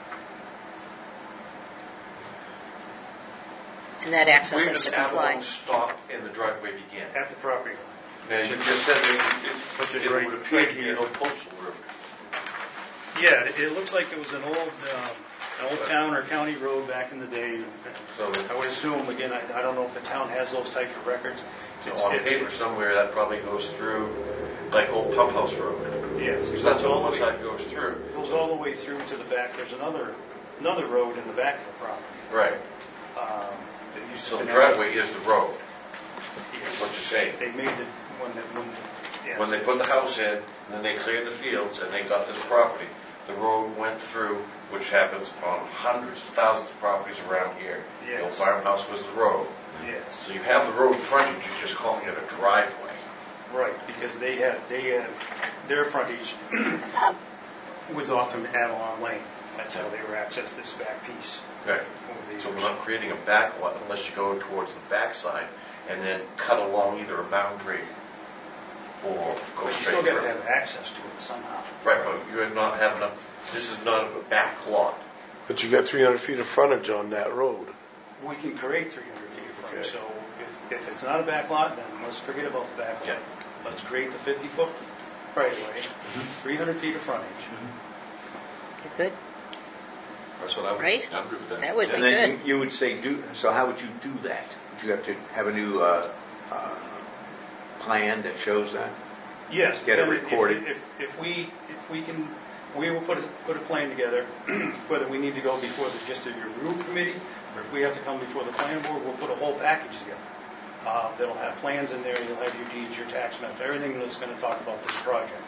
And that access Where has does to comply. Avalon stop and the driveway begin? At the property line. Now, you just said that it would appear to be an old postal road. Yeah, it looks like it was an old town or county road back in the day. So I would assume, again, I don't know if the town has those types of records. on paper somewhere that probably goes through, like Old Pump House Road. Yes. Because that's how much that goes through. It goes all the way through to the back. There's another road in the back of the property. Right. That used to So the be- driveway is the road, Yes. is what you're saying. They made it yes. When they put the house in, and then they cleared the fields, and they got this property, the road went through, which happens on hundreds of thousands of properties around here. The old Yes. farmhouse was the road. Yes. So you have the road frontage, you're just calling it a driveway. Right, because they had their frontage was off from Avalon Lane. That's how they were accessed this back piece. Okay. So we're not creating a back lot unless you go towards the backside and then cut along either a boundary or go But you straight still got to through. have access to it somehow. Right, but you would not have enough, this is not a back lot. But you got 300 feet of frontage on that road. We can create 300 feet of frontage, Okay. so if it's not a back lot, then let's forget about the back lot. Let's create the 50-foot right of way, 300 feet of frontage. You're good, That's what I would, right? I agree with that. That would be And then good. you would say, so how would you do that? Would you have to have a new plan that shows that? Yes. Get it then recorded. If we can, we will put a plan together, whether we need to go before just your review committee, or if we have to come before the planning board, we'll put a whole package together. That'll have plans in there, you'll have your deeds, your tax maps, everything that's going to talk about this project.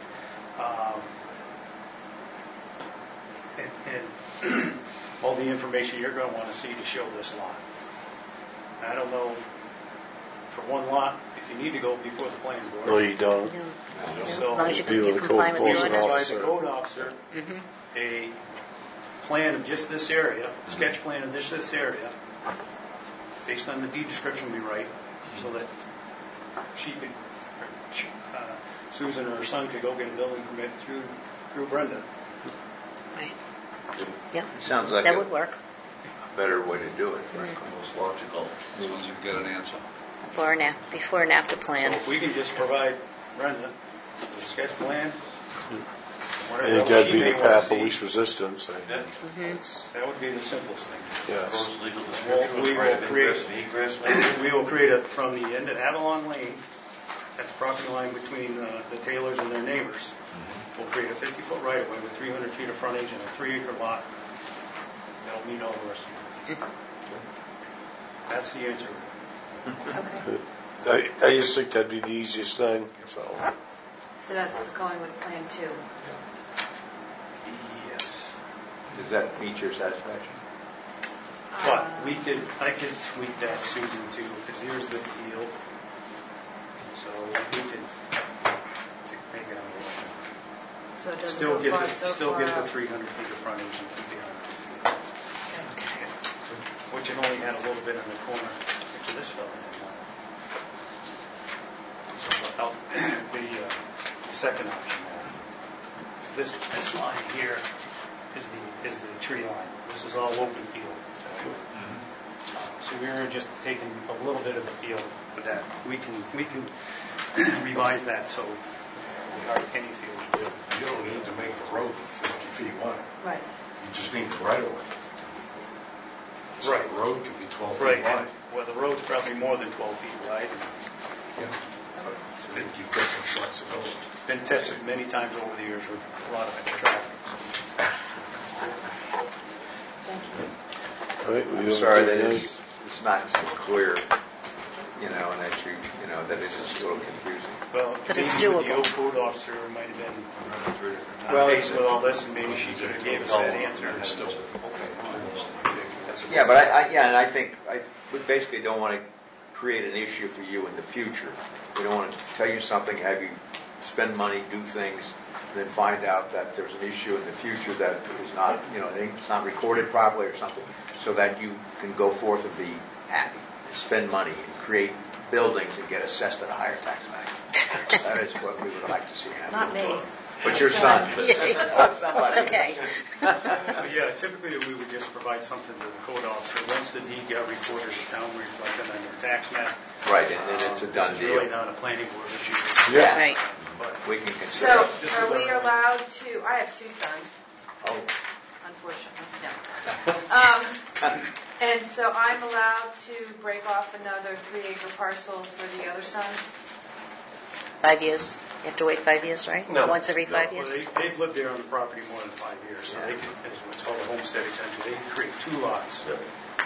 And all the information you're going to want to see to show this lot. I don't know, for one lot, if you need to go before the planning board. No, you don't. No. So- As long as you Be with you the comply code with the enforcement ordinance. Provide the code officer a plan of just this area, sketch plan of this area, based on the deed description we write, so that she could, Susan or her son could go get a building permit through Brenda. Right. Yeah, Sounds like that a would work. better way to do it. Most logical, as long as you get an answer. Before and after So plan. if we can just provide Brenda with a sketch plan, whatever And else that'd she be may the want to path of see, least resistance. And that would be the simplest thing. yes. Legal Well, description we with will right of create- ingress and egress. We will create it from the end of Avalon Lane, at the property line between the Taylors and their neighbors. We'll create a 50-foot right-of-way with 300 feet of frontage and a 3-acre lot. That'll meet all the rest of it. That's the answer. I just think that'd be the easiest thing. So So that's going with Plan 2. Yes. Does that meet your satisfaction? But I could tweak that, Susan, too, because here's the field. So we could make it So it doesn't still go get far, the, so still far get the out. 300 feet of frontage and keep the other field. Which it only had a little bit in the corner, which this fella didn't want. So the second option there. This line here is the tree line. This is all open field. So we were just taking a little bit of the field with that. We can revise that so any field. You don't need to make the road 50 feet wide. Right. You just need the right of way. So Right. the road could be 12 feet Right. wide. Well, the road's probably more than 12 feet wide. Yeah. So that you've got some flexibility. Been tested many times over the years with a lot of extra traffic. Thank you. all right, we I'm don't sorry do that it's not so clear, and that that it's just a little confusing. Well, But maybe it's with the doable. old code officer, it might have been Well, faced with all this, and maybe she could have gave us that answer. That's a- Yeah, but I think we basically don't want to create an issue for you in the future. We don't want to tell you something, have you spend money, do things, and then find out that there's an issue in the future that is not, it's not recorded properly or something, so that you can go forth and be happy, and spend money, and create buildings and get assessed at a higher tax value. That is what we would like to see happen. Not me. But your son. Somebody. Okay. Yeah, typically we would just provide something to the code officer. Once the deed got recorded, the town reflected on their tax map. Right, and then it's a done This is really deal. not a planning board issue. Yeah, Right. But we can So consider. This are is we our- allowed to, I have two sons, Oh, unfortunately, no. And so I'm allowed to break off another 3-acre parcel for the other son? 5 years. You have to wait 5 years, right? No. Once every 5 Well, years? they've lived there on the property more than 5 years, so they can, it's what's called a homestead exemption. They can create 2 lots. And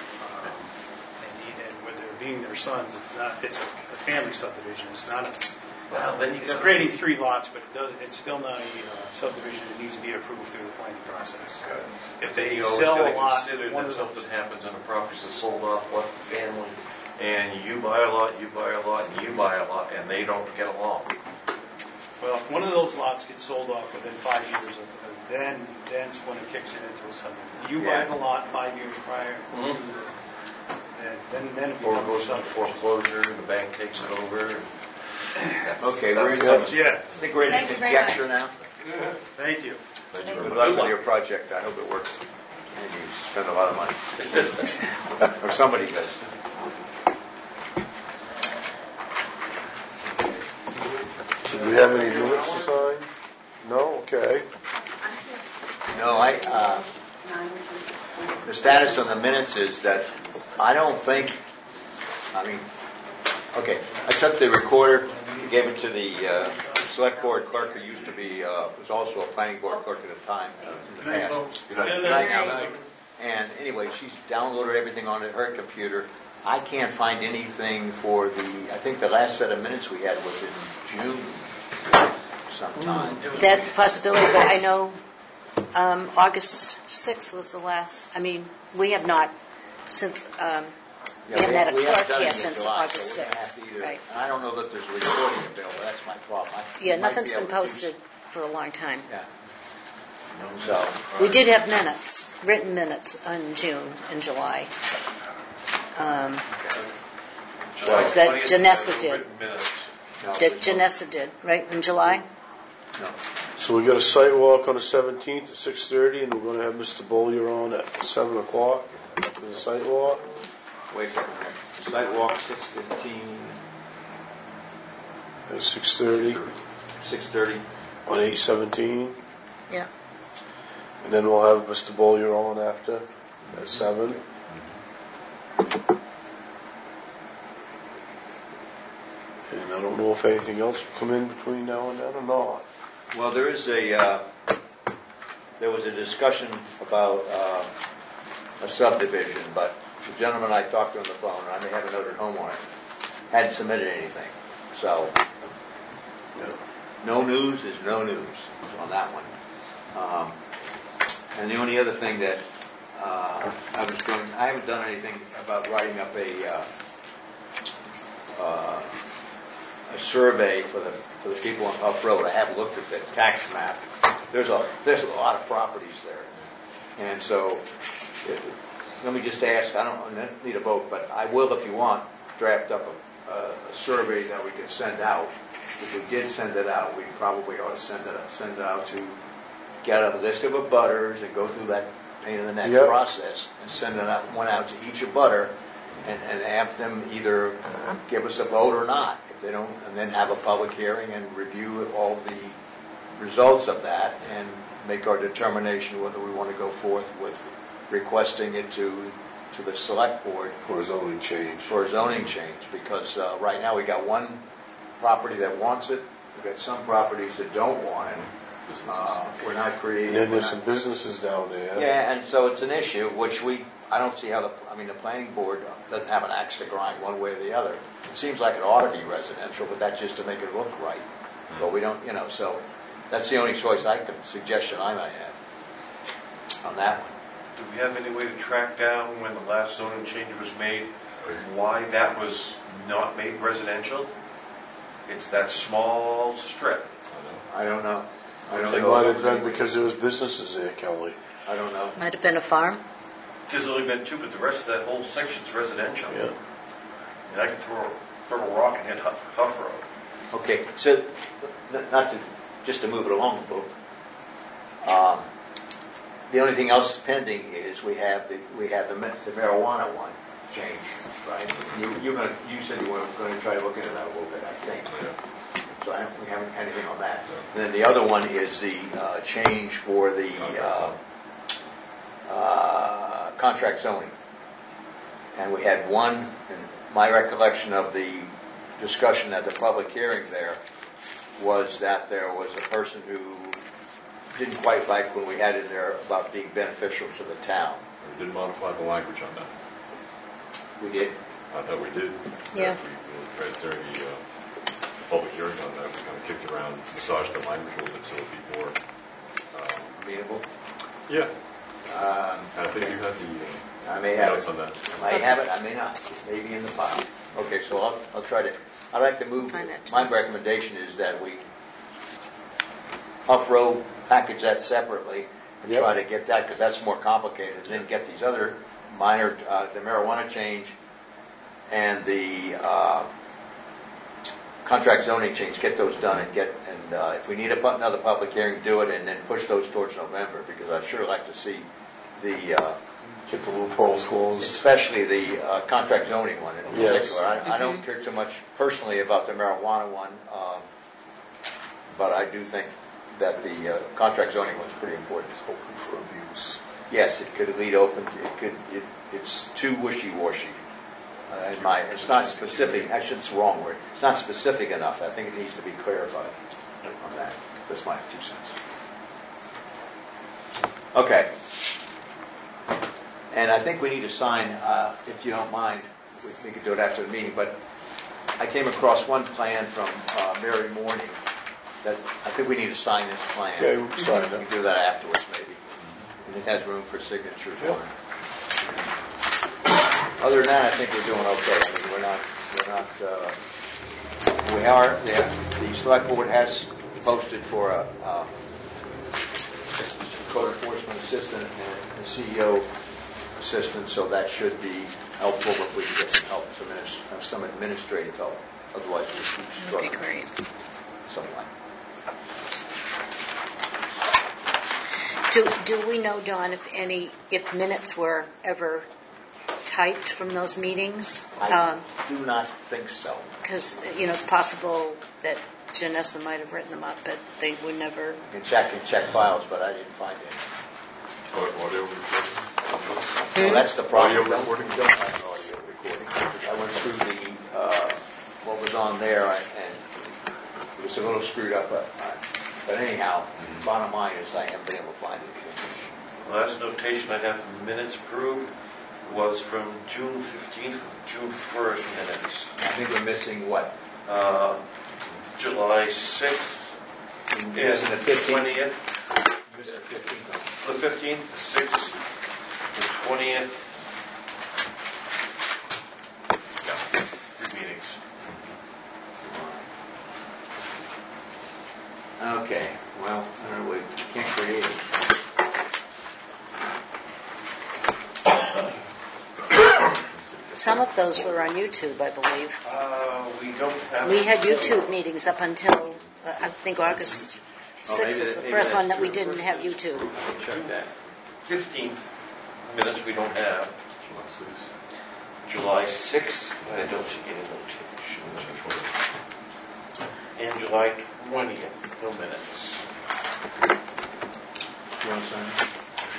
with their being their sons, it's a family subdivision. It's not Well, then you it's got creating 3 lots, but it's still not a subdivision that needs to be approved through the planning process. If they You always sell got a to lot, consider one that of those, something happens and the properties are sold off, left the family, and you buy a lot, you buy a lot, and you buy a lot, and they don't get along. well, if one of those lots gets sold off within 5 years, then that's when it kicks it into a subdivision. You buy Yeah. the lot 5 years prior, then it Or it becomes goes a into subdivision. foreclosure, and the bank takes it over. okay, we're in That's- the, Yeah, I think we're in Thank you very conjecture now. thank you. Good luck with your project, I hope it works. And you spend a lot of money. Or somebody does. have any minutes to sign? No? Okay. No, the status on the minutes is that I don't think, okay, I took the recorder, gave it to the select board clerk who used to be, was also a planning board clerk at the time in the past. Good night now. And anyway, she's downloaded everything on her computer. I can't find anything for I think the last set of minutes we had was in June sometime. That's a possibility, but I know August 6th was the last. We have not since we haven't had a clerk here since August 6th. Right. I don't know that there's a recording available. That's my problem. Nothing's been posted for a long time. Yeah. So we did have minutes, written minutes in June and July. That Janessa did. Janessa did, right, in July? No. So we got a site walk on the 17th at 6:30, and we're going to have Mr. Bowyer on at 7 o'clock for the site walk. Wait a second. Site walk 6:15. At 6:30. 6:30. On 8/17. Yeah. And then we'll have Mr. Bowyer on after at 7. And I don't know if anything else will come in between now and then or not. Well, there was a discussion about a subdivision, but the gentleman I talked to on the phone, and I may have a note at home on it, hadn't submitted anything. So, no news is no news on that one. And the only other thing that I haven't done anything about writing up a survey for the people on Huff Road. I have looked at the tax map. There's a lot of properties there, and so let me just ask. I don't need a vote, but I will, if you want, draft up a survey that we can send out. If we did send it out, we probably ought to send it out to get a list of abutters and go through that pain in the neck process and send one out to each abutter and have them either give us a vote or not. If they don't, and then have a public hearing and review all the results of that and make our determination whether we want to go forth with requesting it to the select board For a zoning change. because right now we got one property that wants it. We've got some properties that don't want it. We're not creating. And then there's some businesses down there. Yeah, and so it's an issue which I don't see how the planning board doesn't have an axe to grind one way or the other. It seems like it ought to be residential, but that's just to make it look right. But we don't, so that's the only suggestion I might have on that one. Do we have any way to track down when the last zoning change was made, why that was not made residential? It's that small strip. I don't know. It might have been because there was businesses there, Kelly. I don't know. Might have been a farm. There's only been 2, but the rest of that whole section's residential. Yeah. And I can throw a rock and hit Huff Road. Okay, so just to move it along the book. The only thing else pending is we have the marijuana one change, right? You said you were going to try to look into that a little bit, I think. So we haven't had anything on that. And then the other one is the change for the contract zoning. And we had one, in my recollection of the discussion at the public hearing there, was that there was a person who didn't quite like when we had in there about being beneficial to the town. We did modify the language on that. We did? I thought we did. Yeah. Right during the public hearing on that, we kind of kicked around, massaged the language a little bit so it would be more amenable? Yeah. I think you had the I may have notes it. on that. I may have it, I may not. Maybe in the file. Okay, so I'll try to. I'd like to move. My recommendation is that we Huff Road package that separately and try to get that, because that's more complicated, and then get these other minor, the marijuana change and the contract zoning change, get those done and if we need another public hearing, do it, and then push those towards November, because I'd sure like to see get the loopholes closed, especially the contract zoning one in particular. Yes. I don't care too much personally about the marijuana one. but I do think that the contract zoning one's pretty important. Open for abuse. Yes, it could lead open, it's too wishy-washy. It's not specific, actually it's the wrong word. It's not specific enough. I think it needs to be clarified on that. That's my 2 cents. Okay. And I think we need to sign, if you don't mind, we could do it after the meeting, but I came across one plan from Mary Morning that I think we need to sign this plan. Okay, we'll sign it. We can do that afterwards, maybe. And it has room for signatures on it. Other than that, I think we're doing okay. I mean, the select board has posted for a code enforcement assistant and a CEO assistant, so that should be helpful if we can get some help, some administrative help. Otherwise, we'll keep struggling. That'd be great. Something like Do we know, Don, if minutes were ever typed from those meetings? I do not think so. Because, it's possible that Janessa might have written them up, but they would never. You can check files, but I didn't find any. Audio recording? Well, that's the problem. Audio recording? We don't have an audio recording. I went through what was on there, and it was a little screwed up. But anyhow, bottom line is I haven't been able to find anything. Last notation I have from minutes approved was from June 15th, June 1st minutes. I think we're missing what? July 6th. Missing the 15th. 20th. Missing the 15th. The 15th, the 6th, the 20th. Yeah, 3 meetings. Okay. Well, I don't know. We can't create it. Some of those were on YouTube, I believe. We don't have. We had YouTube meetings up until, I think, August 6th was the first one that we didn't have YouTube. Check that. 15th minutes we don't have. July 6th, I don't see any notations. And July 20th, no minutes. You want to sign?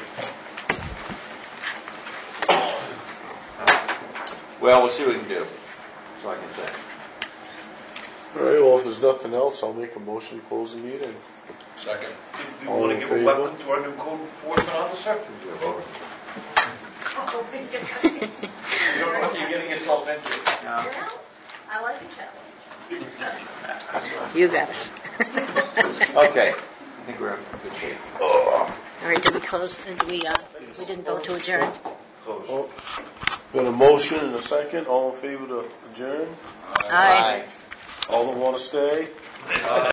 Well, we'll see what we can do. That's all I can say. All right, well, if there's nothing else, I'll make a motion to close the meeting. Second. Do you All want in to give a favor? weapon to our new code enforcement officer? Oh, You don't know what you're getting yourself into. well, I like a challenge. You got it. Okay. I think we're in good shape. All right, did we close? We didn't vote to adjourn? Close. Oh, got a motion and a second. All in favor to adjourn? Aye. All that want to stay?